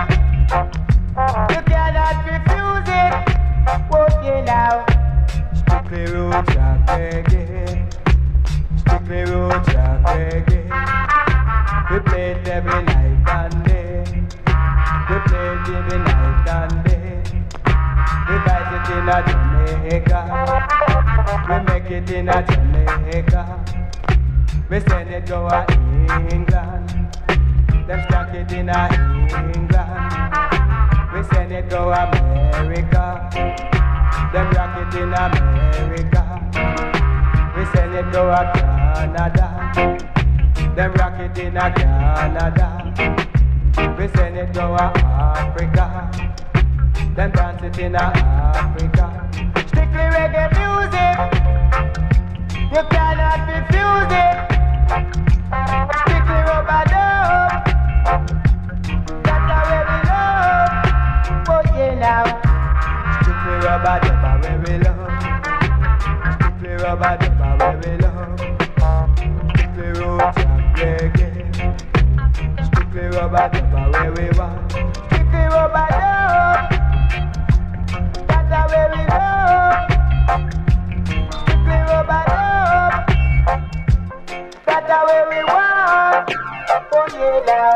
You cannot refuse it. Okay now. Strictly roots and reggae. Strictly roots and reggae. We play it every night and day. We play it every night and day. We write it in a Jamaica. We make it in a Jamaica. We send it to a England. Them stack it in a England. We send it to America. Them rock it in America. We send it to a Canada. Them rock it in a Canada. We send it to a Africa. Them dance it in a Africa. Strictly reggae music. You cannot refuse it. Strictly rub-a-dub. That's how we love. Oh yeah now. Strictly rub-a-dub where we love. Strictly rub-a-dub where we love. Strictly roots and reggae. Strictly rub-a-dub where we want. Strictly rub-a-dub. That's how we love. Strictly rub-a-dub. That's how we want. Oh yeah now.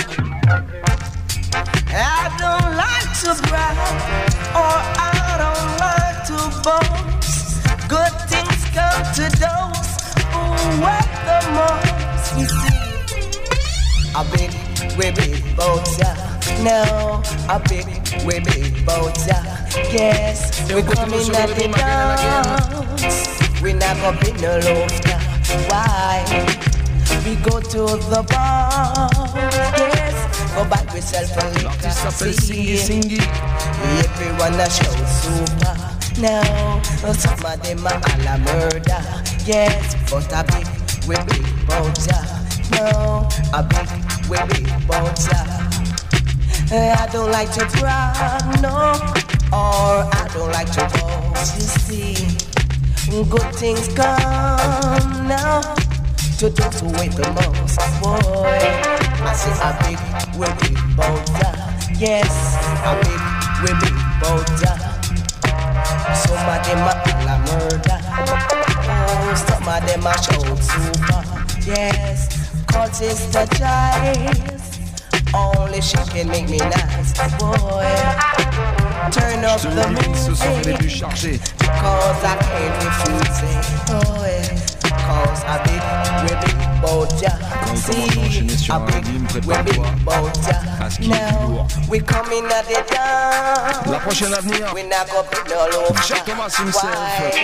I don't like to brag, or I don't like to boast. Good things come to those who work the most. You see, a big, we big boat, yeah. No, a big, we big boat, yeah. Yes, we coming at the dance. We not gonna be no loafter. Why? We go to the bar. Yes, go buy yourself a liquor.
Singy.
Everyone a show super. No, some of them are all a murder. Yes, but a big, we big bouncer. No, a big, we big bouncer. I don't like to brag, no, or I don't like to boast. You see, good things come now to those who wait the most. Boy, I say a big, we big bouncer. Yes, a big, we big bouncer. Some of them are all a murder. Oh, some of them are show super. Yes, cause it's the choice. Only she can make me nice, boy. Turn up the music, cause I can't refuse it. Oh, yeah. cause a big ribbon boat, yeah. See, a big ribbon boat, yeah. Now, we coming at the down.
La prochaine à venir.
We not go put all over.
Check Thomas himself.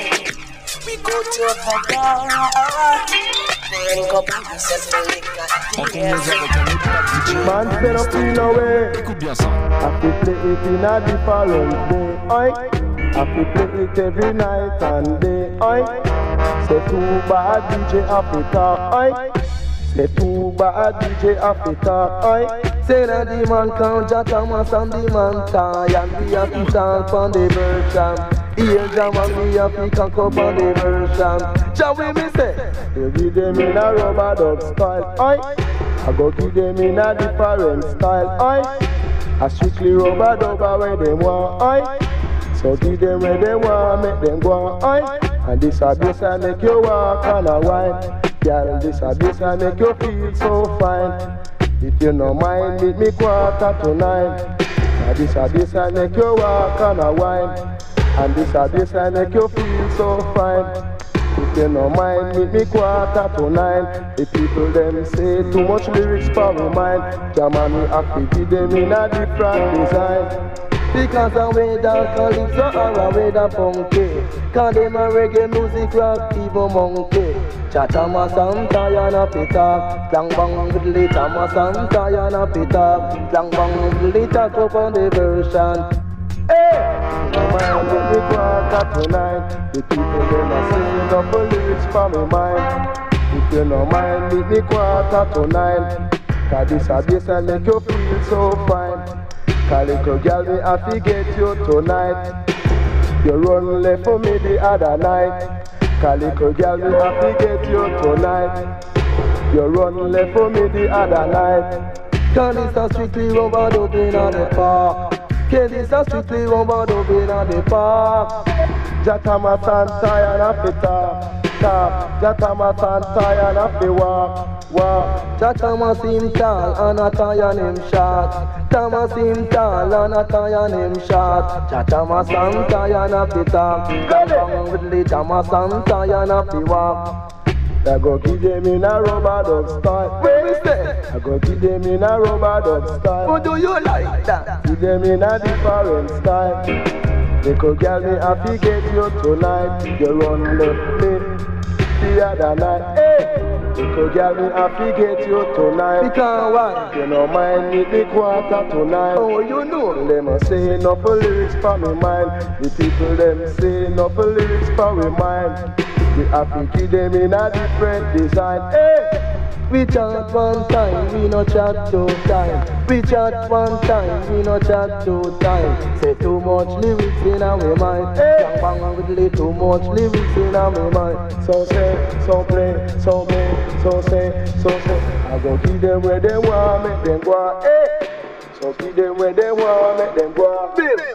We go to the bar. Drink up and settle
On tombe avec un autre pack DJ.
Man said up in a way.
Écoute bien ça.
I feel play it in a different way. Oi. I feel play it every night and day. Oi. Say too bad DJ Africa. Oi. Say too bad DJ Africa. Oi. Say that the man count Jack Thomas and the man tie, and we have to talk on the version. Here's a man we have to cock up on the version. Shall we me say? You give them in a rubber dub style. Oi. I go give them in a different style. Oi. A strictly rubber dub where they want. Oi. So give them where they want, make them go. Oi. And this a bass I make you walk and a wine. Girl, this a bass I make you feel so fine. If you no mind, meet me 8:45. And this a bass I make you walk and a wine. And this a bass I make you feel so fine. If you no mind, meet me 8:45. The people them say too much lyrics for my mind. Jaman we have to give them in a different design. Because I way down calypso or I way down funky. Cause them a reggae music rock even monkey. Chatama Santa yana pita. Blang bang diddly Tama Santa yana pita. Blang bang diddly talk up on the version. Hey! No mind with me 8:45. The people them a sing up the lyrics for me mind. If you no mind with me 8:45. Cause this a bass and make you feel so fine. Calico girl, me have to get you tonight. You run left for me the other night. Calico girl, me have to get you tonight. You run left for me the other night. Cause this a strictly rubber dub in the park. Cause this a strictly rubber dub in the park. Jatama Santa and a fita. Jatama Santa and a fi walk. Jatama seem tall and a tie him short. Tama seem tall and a tie him short. Jatama Santa and a fita. Come with the Jama Santa and a fi walk. I go give them in a rubber dub style. Where we say? I go give them in a rubber dub style. How do you like that? Give them in a different style. Little girl, me happy get you tonight. You run left me the other night. Hey! Little girl, me happy get you tonight. Because why? You know mind me the 8:45. Oh, you know. Them a say enough lyrics for me mind. The people them say enough lyrics for me mind. We have to give them in a different design. Hey! We chat one time, we no chat two time. We chat one time, we no chat two time. Say too much lyrics in our mind. Hey! Bang with little too much lyrics in our mind. So say, so play, so make, so say, so say. I go give them where they want, make them go. Hey! So give them where they want, make them go.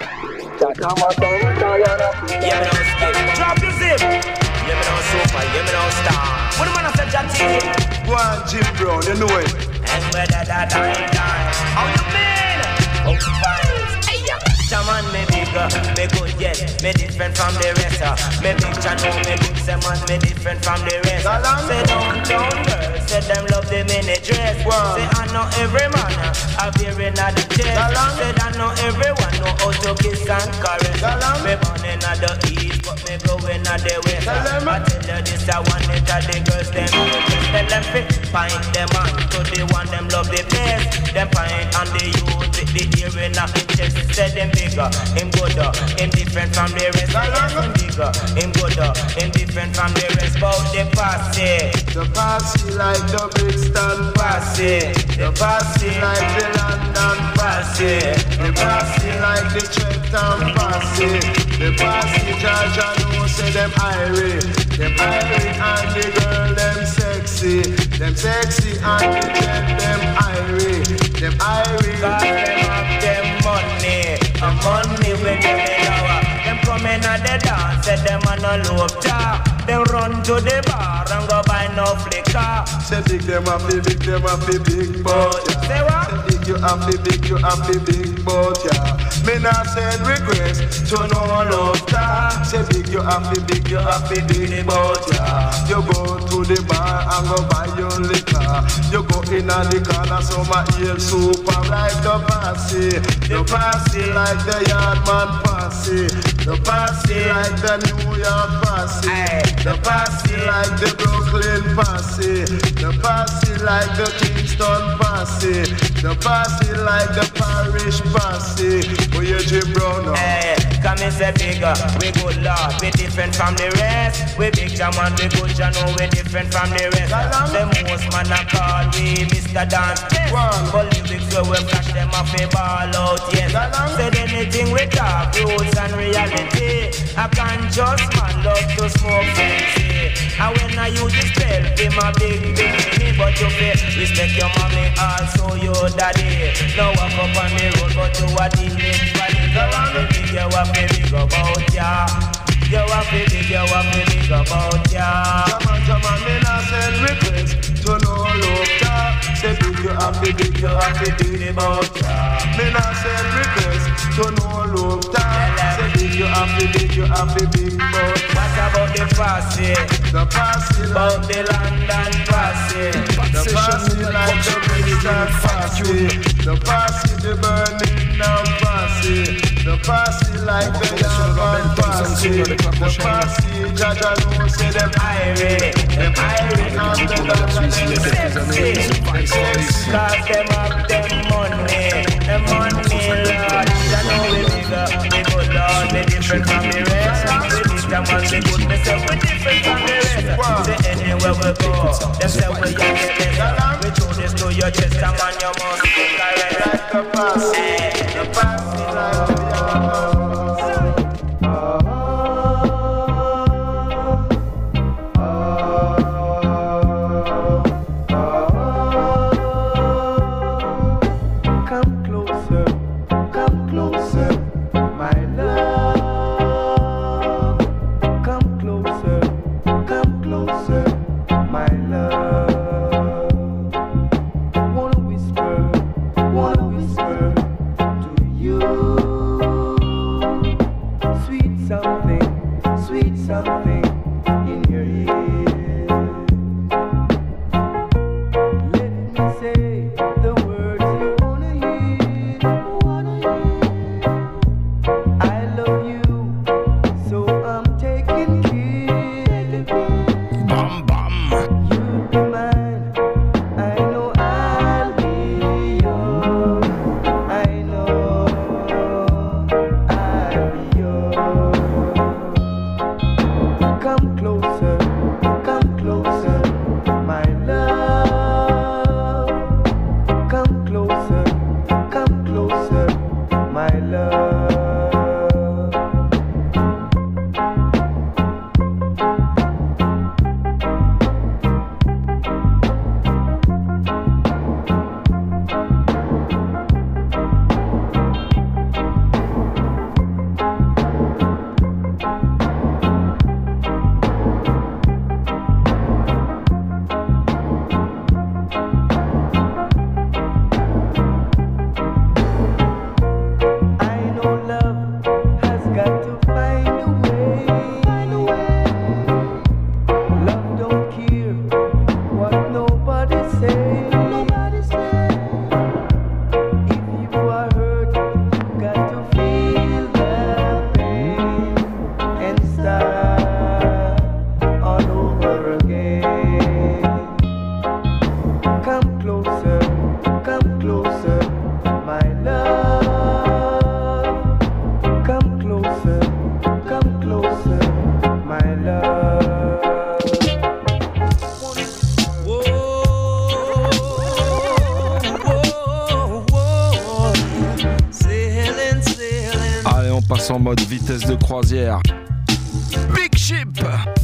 Chat on my tongue,
yeah, me no skip. Drop the zip. Yeah, me no super, yeah, me no star. What the man I said, Jatty?
Go on, Jim Brown, you know it.
And where that die. How you mean? Oh, fine. Hey, yeah. Shaman, me bigger, me good, yes. Me different from the rest. Me picture know me big, say man, me different from the rest. Say downtown girls, say them love the mini dress. Say I know every man, I've hearing at the chest. Say I know everyone know how to kiss and caress. Me born in the east, but me going at the west. I tell you this, I want it at the girls, them just tell them fit. Find them on to the one, them love the best. Them find on the youth, with the earring of the chest. Say them bigger, him gooder, him different from the rest. Him bigger, him gooder, him different from the rest. Bout the posse,
the posse like the Brixton
posse, the posse
like the London
posse,
the posse like the Trenton posse, the posse Georgia know say them Irish, and the girl them sexy and the jet them Irish, them Irish.
Cause them have them money, and money when them in our. Them come in at the dance, say them on a low top. They run to the bar and go buy no flicker.
Say big them a big boat.
Say what?
Say big you have big boat, yeah. Me not send request to no love talk. Say big you happy do the about ya. You go to the bar and go buy your liquor. You go in on the corner so my ear super like the posse. The posse like the Yardman posse. The posse like the New York posse. The posse like the Brooklyn posse. The posse like the Kingston posse. The posse like the Parish posse. Where you Jim Brown now?
Hey, come and say bigger, we good Lord, we different from the rest. We big jam and we good jam, we different from the rest. The most man I call we Mr. Dance. But lyrics where we flash them off a ball out, yes. Said anything we talk, roots and reality. I can't just man love to smoke fancy. And when I use this spell, him a big me, but you pay respect your mommy, also your daddy. Now walk up on the road, but you a delete valley. You want me big, you want me big about ya. You want me big, you want me big about ya.
Come on, me not send request to no love talk. Say big, you happy do the about ya. Me not send request to no love talk. Say big, you happy big about ya.
What about the posse?
The posse
about the London posse.
The posse like the Bristol posse. The posse the Birmingham posse. The posse like the Yardman posse. The posse, Jaja know say them irate. Them irate and the London sexy.
Cause them have them money. Them money Lord. Jah know we bigger, we good Lord. We different from the rest. We big them and we good myself. We different from the rest. Say anywhere we go, them say we young get better. We throw this to your chest and man you must be correct.
Like the posse like the
En mode vitesse de croisière. Big ship.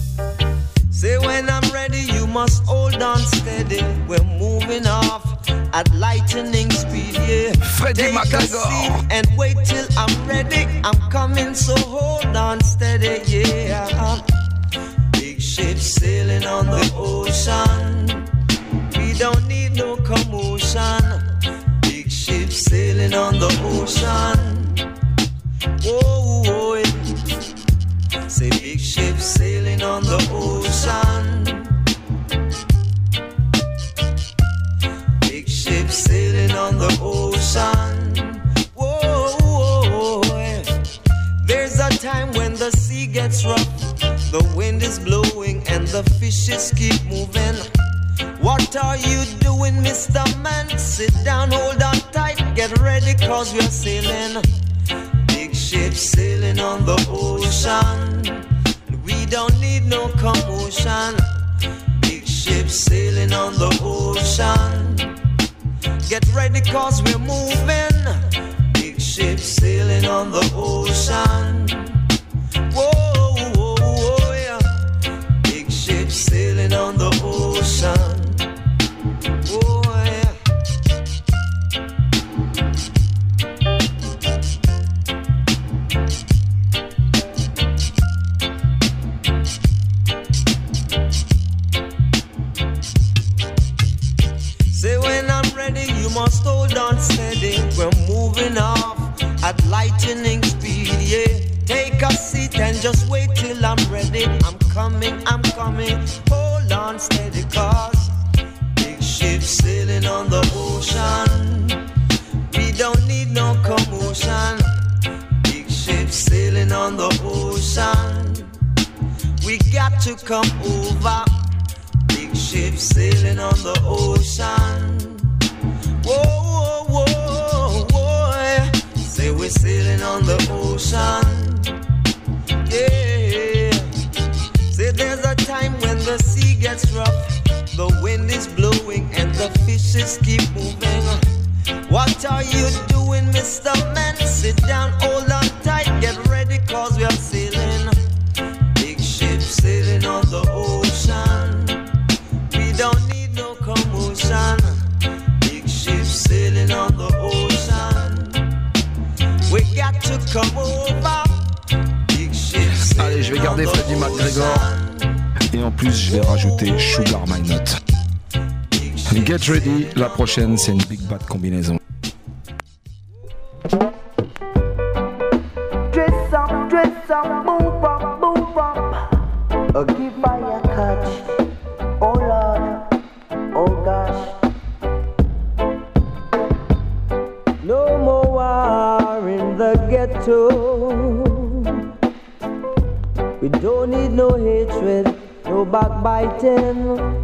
Say when I'm ready, you must hold on steady. We're moving off at lightning speed, yeah.
Freddie McGregor.
And wait till I'm ready. I'm coming, so hold on steady, yeah. Big ship sailing on the ocean. We don't need no commotion. Big ship sailing on the ocean. the fishes keep moving. What are you doing, Mr. Man? Sit down, hold on tight, get ready, cause we're sailing. Big ship sailing on the ocean. We don't need no commotion. Big ship sailing on the ocean. Get ready, cause we're moving. Big ship sailing on the ocean. Whoa, whoa, whoa, yeah. Big ship sailing on the ocean. Oh, yeah. Say when I'm ready, you must hold on steady. We're moving off at lightning speed, yeah. Take a seat and just wait till I'm ready. I'm coming, I'm coming. Hold on steady, cause big ship sailing on the ocean. We don't need no commotion. Big ship sailing on the ocean. We got to come over. Big ship sailing on the ocean. Whoa, whoa, whoa, whoa. Say we're sailing on the ocean. Yeah. Say there's a time when the sea gets rough, the wind is blowing and the fishes keep moving. What are you doing, Mr. Man? Sit down, hold on tight, get ready, cause we are sailing. Big ship sailing on the ocean. We don't need no commotion. Big ship sailing on the ocean. We got to come over. Big ship sailing.
Allez, je vais garder Freddie McGregor. Et en plus, je vais rajouter Sugar My Nut. Get ready, la prochaine, c'est une big bad combinaison.
Dress up, move up. Give fire catch. Oh Lord, oh gosh.
No more war in the ghetto. We don't need no hatred, no backbiting.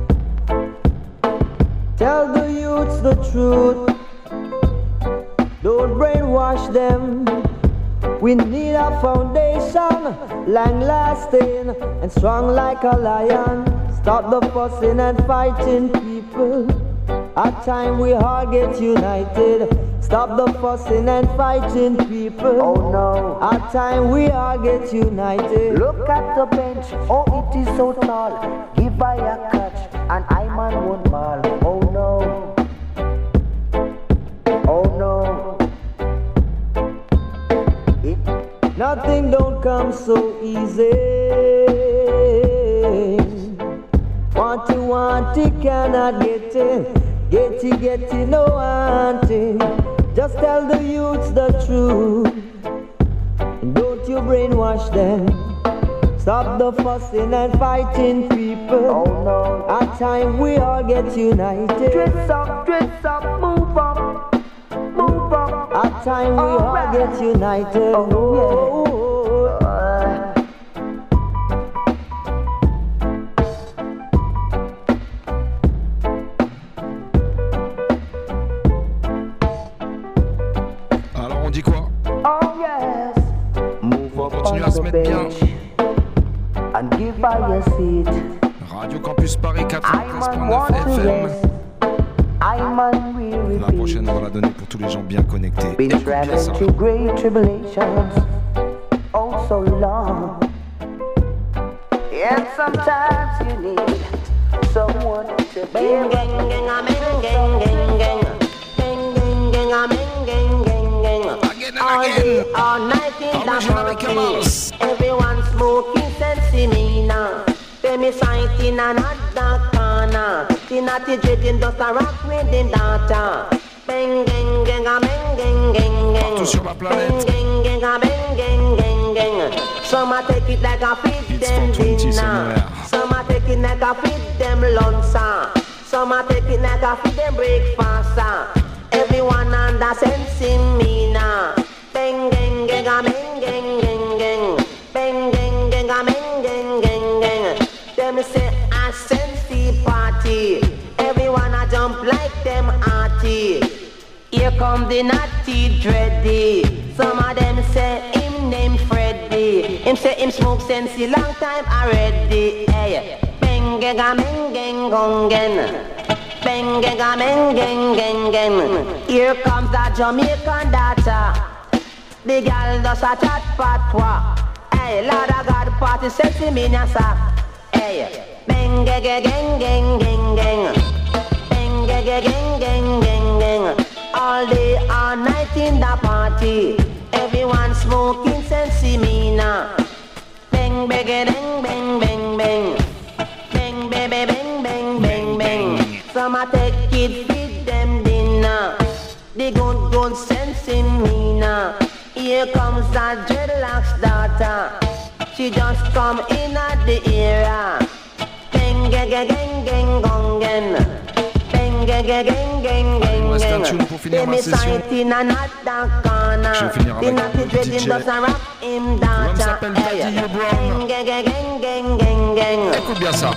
Tell the youths the truth. Don't brainwash them. We need a foundation, long-lasting and strong like a lion. Stop the fussing and fighting, people. At time we all get united. Stop the fussing and fighting, people.
Oh no.
At time we all get united.
Look at the bench, oh it is so tall. Give by a catch, and I man won't ball. Oh no. Oh no.
Nothing don't come so easy. Want it, cannot get it. Get it, no want it. Just tell the youths the truth. And don't you brainwash them. Stop the fussing and fighting, people.
Oh no.
At time we all get united.
Dress up, move up.
At time we all get united.
Oh, yeah.
Alors on dit quoi?
Oh yes. Move
On
up
continue
on
à se
the
mettre bien.
bench and give by your seat.
Radio Campus Paris
I
93.9
man want to
FM.
rest. I man will
La
repeat.
prochaine, on va la donner pour tous les gens bien connectés.
Been
Écoute bien
traveling
ça.
through great tribulations, oh so long. And sometimes you need someone to bang gang gang a gang gang gang gang gang gang a gang gang gang gang. All day, all night in the party. Everyone smoking sensimina. Femi sight in another corner. Tinati dreading just a rock with the data. Bang gang gang a bang gang gang gang.
Partout sur la planète.
Bang gang a bang gang gang gang. Some a take it like a feed them
420
dinner.
somewhere.
Some a take it like a feed them lunch. Some a take it like a feed them breakfast. Everyone under sensing me now. Bang gang gang a bang gang gang gang. Bang gang gang a bang gang gang gang. Them say Here come the naughty dready. Some of them say him name Freddy. Him say him smoke since a long time already. Hey, bengega mengeng gongen. Bengega mengeng gengen. Here comes a Jamaican daughter. The girl does a chat patwa. Hey, Lord of God party sexy me nyasa. Hey, bengega geng geng geng geng. Bengega geng geng geng geng. All day, all night in the party. Everyone smoking sensimina. Bang, bang, bang, bang, bang, bang. Bang, bang, bang, bang, bang, bang, bang. Some a take it, feed them dinner. The good, good sensimina. Here comes that dreadlocks daughter. She just come in at the era. Bang, gang, gang, gang, gang, gong, gang.
On reste un tune pour finir ma session. Je vais finir avec un DJ. L'homme s'appelle Daddy Brown. Écoute bien ça.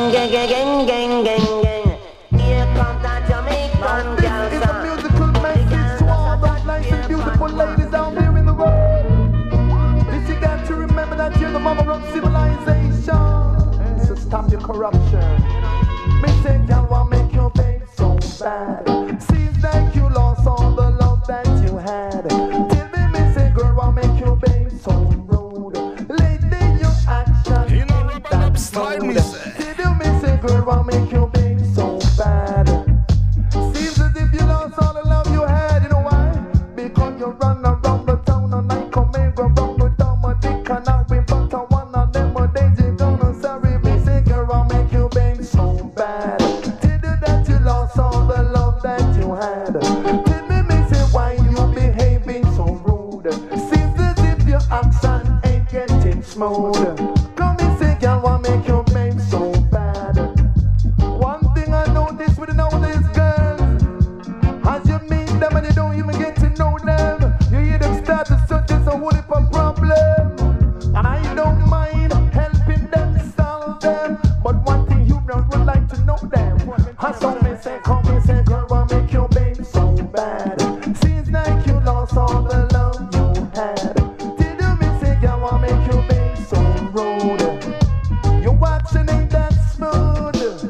Stop your corruption. Me say, girl, what make your babe so bad? Seems like you lost all the love that you had. Tell me say, girl, what make your babe so rude? Lately your action ain't that smooth. Tell me say, girl, what make your babe so bad? Seems as if you lost all the love you had. You know why? Because you run around the town and I come and go round with my dick and I win but I one of them days you gonna sorry me say, girl, what make your babe so bad? Lost all the love that you had. Tell me say why you behaving so rude. Seems as if your accent ain't getting smooth. Come and say, girl, what make your babe so bad? One thing I noticed with nowadays girls, as you meet them and you don't even get to know them, you hear them start to search as a whole heap of problem. And I don't mind helping them solve them, but one thing you would like to know them. I saw me say, come and say, girl, what make your babe so bad? Seems like you lost all the love you had. Did me say, girl, what make your babe so rude? Your action ain't that smooth.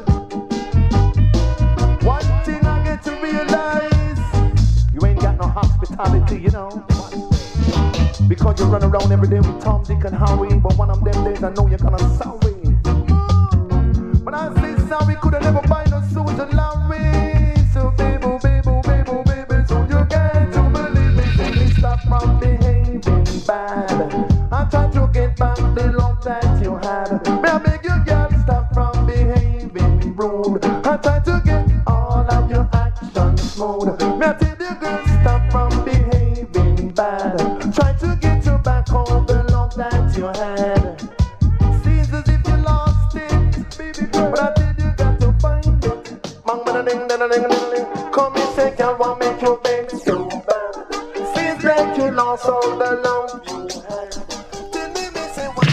One thing I get to realize, you ain't got no hospitality, you know. Because you run around every day with Tom, Dick and Harry, but one of them days I know you're gonna sorry. When I say sorry, could I never buy no suit and Larry. So baby, so you get to believe me. Tell me stop from behaving bad. I try to get back the love that you had. May I beg you, girl, stop from behaving rude. I try to get all of your actions smooth. May I tell you, girl, stop from behaving bad. Try to get you back all the love that you had. Seems as if you lost it, baby girl, but I tell you got to find it. Come and say, girl, what make your baby so bad? Seems like you lost all the love you had. Tell me say what.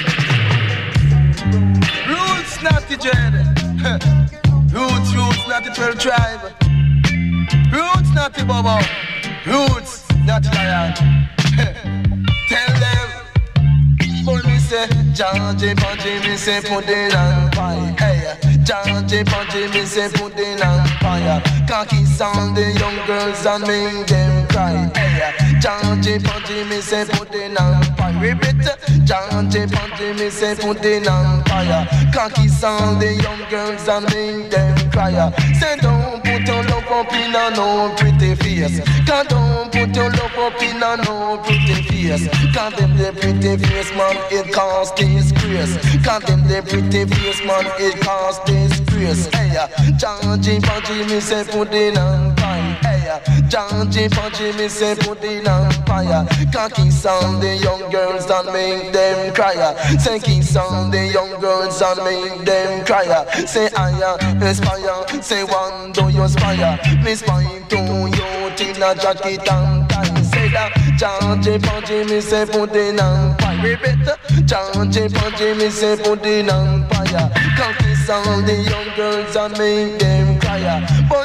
Roots not the dread. Roots not the 12 tribe. Roots not the bubble. Roots not the lion. Tell them. For me say, Georgie Punchy, me say pudding and pie. Hey, Georgie Punchy, me say pudding and pie. Cocky sound the young girls and make them cry. Hey, Georgie Punchy, me say pudding and pie. Repeat, Georgie Punchy, me say pudding and pie. Cocky sound the young girls and make them cry. Say don't put your love up in a no pretty face. Cause don't put your love up in a no pretty face. Cause them the pretty face man, it cause disgrace. Cause them the pretty face man, it cause disgrace. Hey, Georgie Punchy, me say pudding and pie. Hey, Georgie Punchy, me say pudding and pie. Cocky sound the young girls and make them cry. Say kiss on the young girls and make them cry. Say I aspire, say one do you aspire. Me spine to you till a jacket and tie. Say that Georgie Punchy, me say pudding and pie. Repeat, Georgie Punchy, me say pudding and pie. Cocky sound the young girls and make them cry. But don't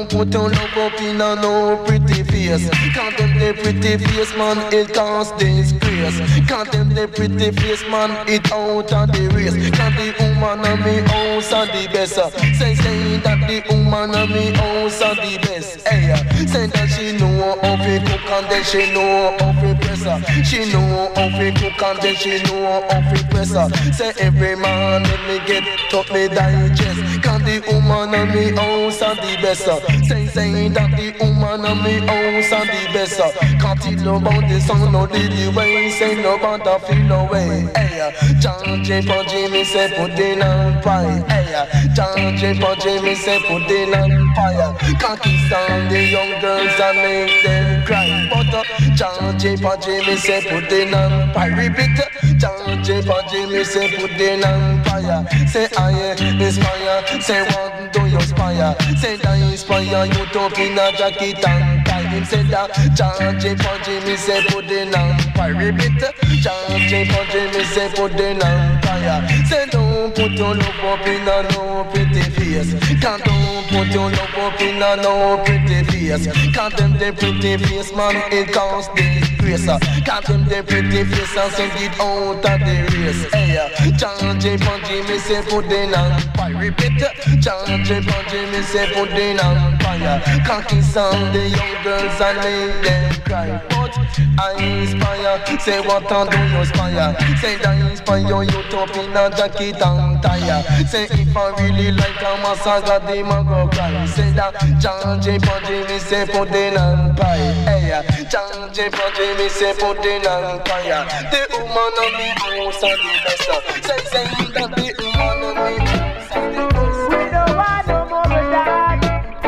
don't put your love up in a no pretty face. Can't them the pretty face, man, it cause disgrace. Can't them the pretty face, man, it out of the race. Can't the woman of me house are the best. Say that the woman of me house are the best. Hey, say that she know how to cook and then she know how to press her. She know how to cook and then she know how to press her. Say every man let me get up me digest. Can't the woman of me house are the best. Say that the woman of me house are the best. Can't tell about the sound or the way. Say no about the feel away. Hey, John J. Jimmy say put in on fire. Hey, John J. Jimmy say put in on fire. Can't kiss down the young girls and make them cry. But John J. Jimmy say put in on fire. Repeat. John J. Jimmy say put in on fire. Say I inspire. Say what do you inspire? Say that inspire you talk in a jacket and tie. Him say that John J. Jimmy say put in on fire. Repeat. John J. Jimmy say put in on fire. Say don't put your love up in a no pretty face. Can't don't put your love up in a no pretty face. Can't them the pretty face, man, it cause disgrace. Can't them the pretty face and send it out of the race. Hey, John J. Jimmy say put in on fire. Repeat. John J. Jimmy say put in on fire. Can't kiss on the young girls and make them cry. But I inspire. Say what I do you inspire. Say that inspire you top in a jacket and tire. Say if I really like a massacre, they ma go cry. Say that John J. Jimmy say put in on fire. Hey, John J. Jimmy say put in on fire. The woman of me house are the best. Say that the woman of me house are the best.
We don't want no more of that.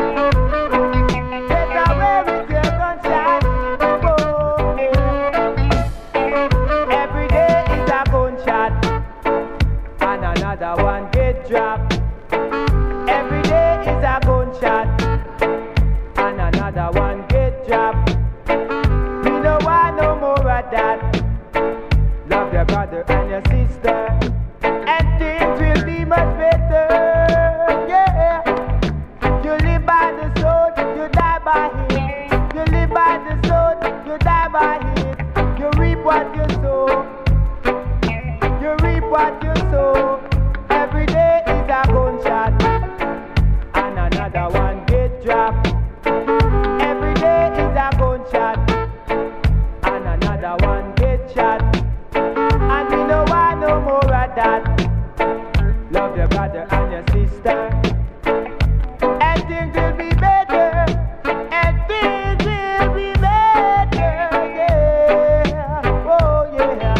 Get away with your gunshot. Oh, every day is a gunshot, and another one get dropped. Every day is a gunshot, and another one get dropped. We don't want no more of that. Love your brother and your sister, and things will be much better. Yeah, you live by the sword, you die by it. You live by the sword, you die by it. You reap what you sow. You reap what you sow. Every day is a gunshot, and another one get dropped. Every day is a gunshot, and another one get shot. And we don't want no more of that. Love your brother and your sister, and things will be better. And things will be better. Yeah. Oh yeah.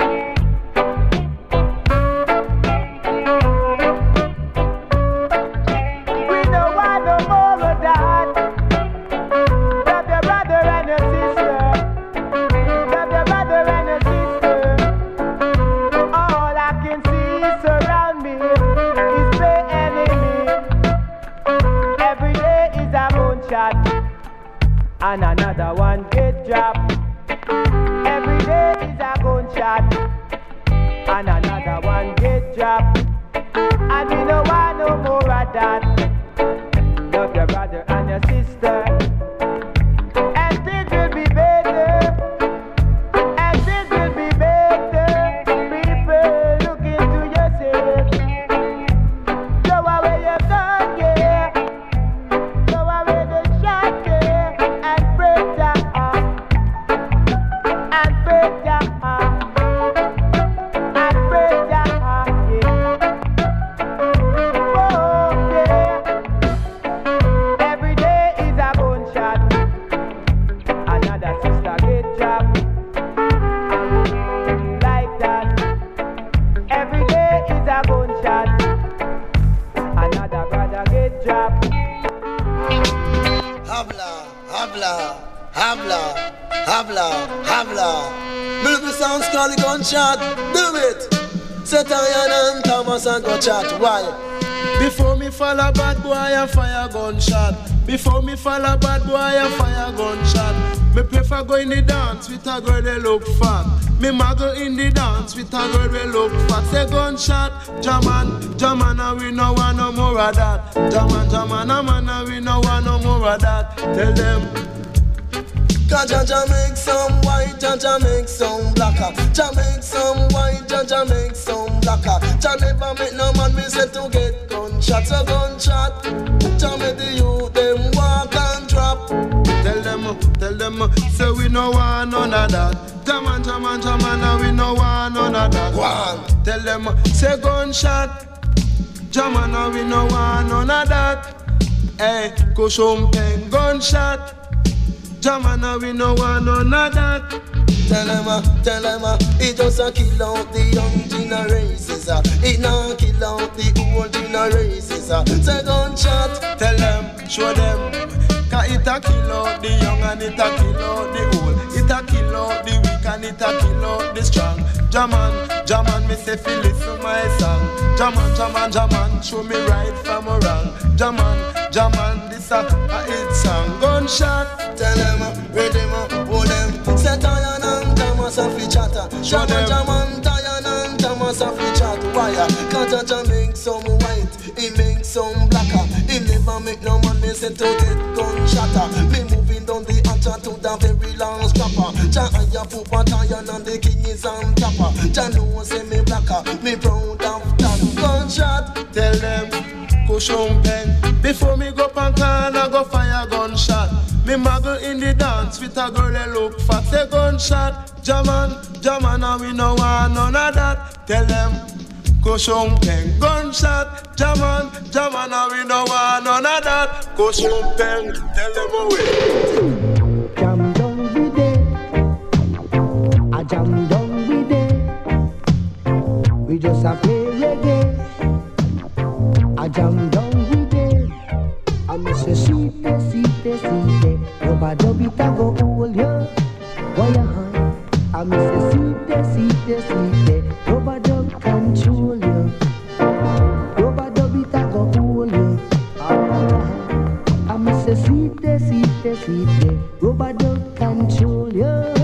We don't want no more of that. Love your brother and your sister. Love your brother and your sister. All I can see surround me is the enemy. Every day is a gunshot, and another one get dropped. Every day is a gunshot, and another one get dropped. And we don't want no more of that. Love your brother and your sister, and things will be better. And things will be better. People, look into yourself. Throw away your gun, yeah. Throw away the shot, yeah. And break your heart. And break your heart. And break your heart, yeah. Oh, yeah. Every day is a gunshot. Another sister get dropped. Like that. Every day is a gunshot. Another brother get dropped.
Habla, habla, habla, habla, habla. Milky sounds call the gunshot. Do it. Set Iron and Thomas and go chat. Why?
Before me fall a bad boy, I fire gunshot. Before me fall a bad boy, I fire gunshot. Me pray for I go in the dance with a girl they look fat. Me muggle in the dance with a girl they look fat. Say gunshot, Jaman, and we no want no more of that. Jaman, and we no want no more of that. Tell them.
Jaja make some white, Jaja make some blacker. Jaja make some white, Jaja make some blacker. Jaja never make no man me say to get gunshot. So gunshot, Jaja make the youth them walk and drop.
Tell them, say we no want none of that. Jaman, and we no want none of that.
One.
Tell them, say gunshot, Jaman, and we no want none of that. Hey, Kushumpeng, gunshot. Jamana, we no want none of that.
Tell them, it just a kill out the young generations. It not kill out the old generations. Say gunshot.
Tell them, show them. Cause it a kill out the young and it a kill out the old. It a kill out the weak and it a kill out the strong. Jaman, me say feel listen my song. Jaman, show me right from wrong. Jaman, this a hit song. Gunshot.
Tell them, read them up, hold them. Say Tayan and Thomas and fi chatter. Jaman, Tayan and Thomas and fi chatter. Why? Cause Jaja make some white, he make some blacker. He never make no man me say to get gunshot. Me moving down the hatcher to the very long scrapper. Jaya Pupa Tayan and the king is on topper. Jah know say me blacker, me proud of that. Gunshot.
Tell them, Kushumpeng. Before me go pan can I go fire gunshot. Me muggle in the dance with a girl that look fat. Say gunshot, Jaman, and we no want none of that. Tell them, Kushumpeng. Gunshot, Jaman, and we no want none of that. Kushumpeng, tell them away.
Jam down with it, I jam down with it. We just a play reggae, I jam down with it. I miss a see it. Nobody beat a go hold you. Why you high? I miss a see it. Nobody control you. Nobody beat a go hold you. I miss a see it. Nobody control you.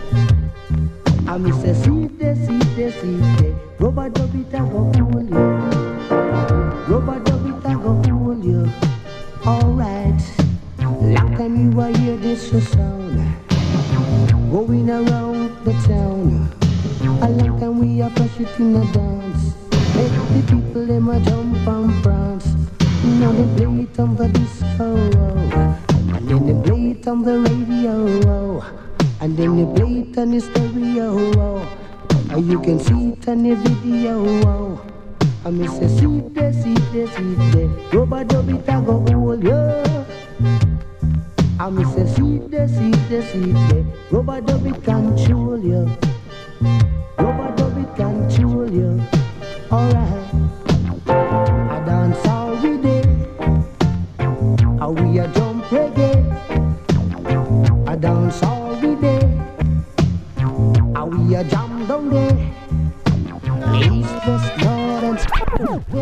I miss a see it. Nobody beat a go hold you. Nobody beat a go hold you. Alright. Long time you hear this sound going around the town. A long time we are fresh it in a dance. Make the people them a jump and prance. Now they play it on the disco, and then they play it on the radio, and then they play it on the stereo, and you can see it on the video. I miss a see it. Nobody beat a go hold you. I miss a see, nobody be control you. Nobody be control you. Alright, I dance all we day. How we a jump reggae. I dance all we day. How we a jam down there. East, west, north and south.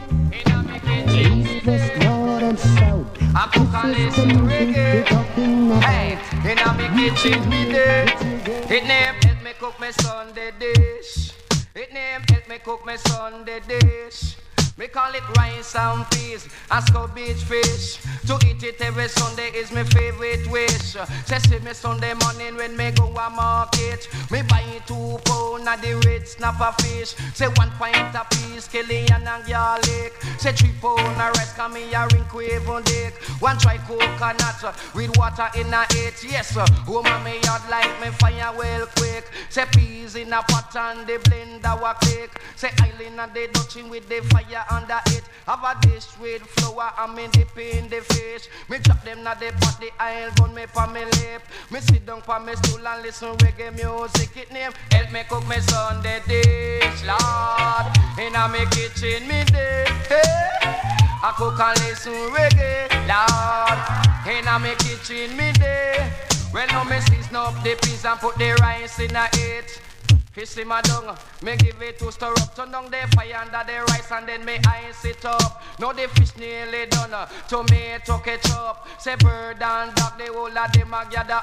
East, west, north and south.
I cook and listen to reggae. Hey, in a me kitchen me day. It name help me cook me Sunday dish. It name help me cook me Sunday dish. Me call it rice and peas, Asco beach fish. To eat it every Sunday is my favorite wish. Say see me Sunday morning when me go a market. Me buy 2 pound of the red snapper fish. Say 1 pint of peas, scallion and garlic. Say 3 pound of rice, cause me a ring even dick. 1 try coconut with water in a it. Yes, woman me yard like me fire well quick. Say peas in a pot and the blender wa quick. Say island and the Dutching with the fire under it. Have a dish with flour and me dip in the fish. Me drop them na the pot, the oil burn me pa me lip. Me sit down pa me stool and listen reggae music. It name help me cook me Sunday dish, Lord. In a me kitchen me day, hey. I cook and listen reggae, Lord. In a me kitchen me day. Well now me season up the peas and put the rice in a it. Fish simmer down, me give it to stir up. Turn down the fire under the rice and then me ice it up. Now the fish nearly done, tomato ketchup. Say bird and dog, the whole of them a gather up.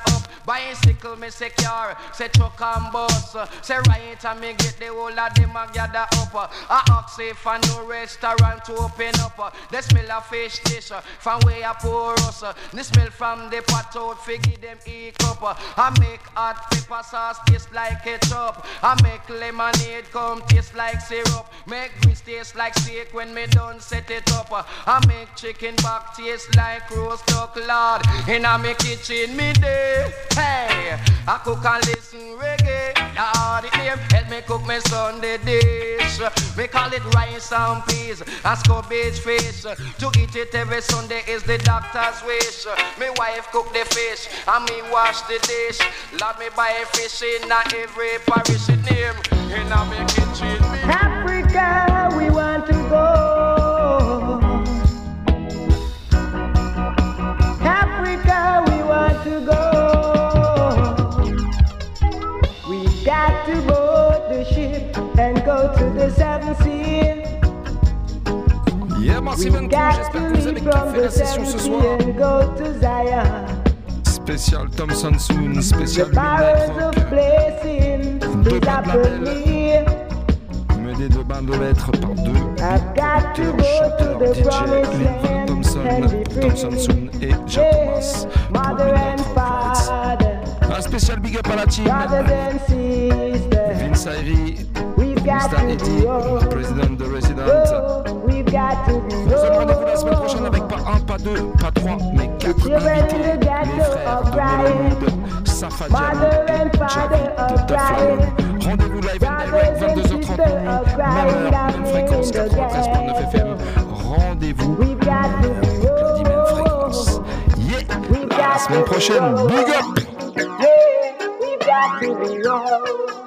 Bicycle me secure, say truck and bus. Say right and me get the whole of them and gather up. I ask if a new restaurant to open up. The smell of fish dish from where I pour us. The smell from the pot out figgy them eat up. I make hot pepper sauce taste like ketchup. I make lemonade come taste like syrup. Make grease taste like steak when me done set it up. I make chicken back taste like roast duck, Lord. In a me kitchen me day. Hey, I cook and listen reggae. Lord, it name help me cook me Sunday dish. We call it rice and peas and scabbage fish. To eat it every Sunday is the doctor's wish. Me wife cook the fish and me wash the dish. Lord, me buy fish in every parish name. In a me kitchen me.
Africa, we want to go. Africa, we want to go. We got to board the ship and go to the seven seas.
Yeah, merci Venko, j'espère que vous avez kiffé la session ce soir. Spécial Thompson Soon, spécial Midnight Rock. Deux bandes labels, mené de bandes de lettres par deux producteurs, chanteurs, DJ, Linval Thompson pour Thompson Soon et Jack Thomas pour Midnight Rock. Un spécial big up à la team, Vince Ayri, Mr. Eddie, le président de Resident. On se donne rendez-vous la semaine prochaine avec pas un, pas deux, pas trois, mais 4 invités. Les frères de Melonwood, Safadian et Javi de Taflion. Rendez-vous live and direct, 22h30 même heure, même fréquence, 93.9 FM. Rendez-vous lundi, même fréquence. Yeah, à la semaine prochaine, big up!
Yeah, we got to be wrong.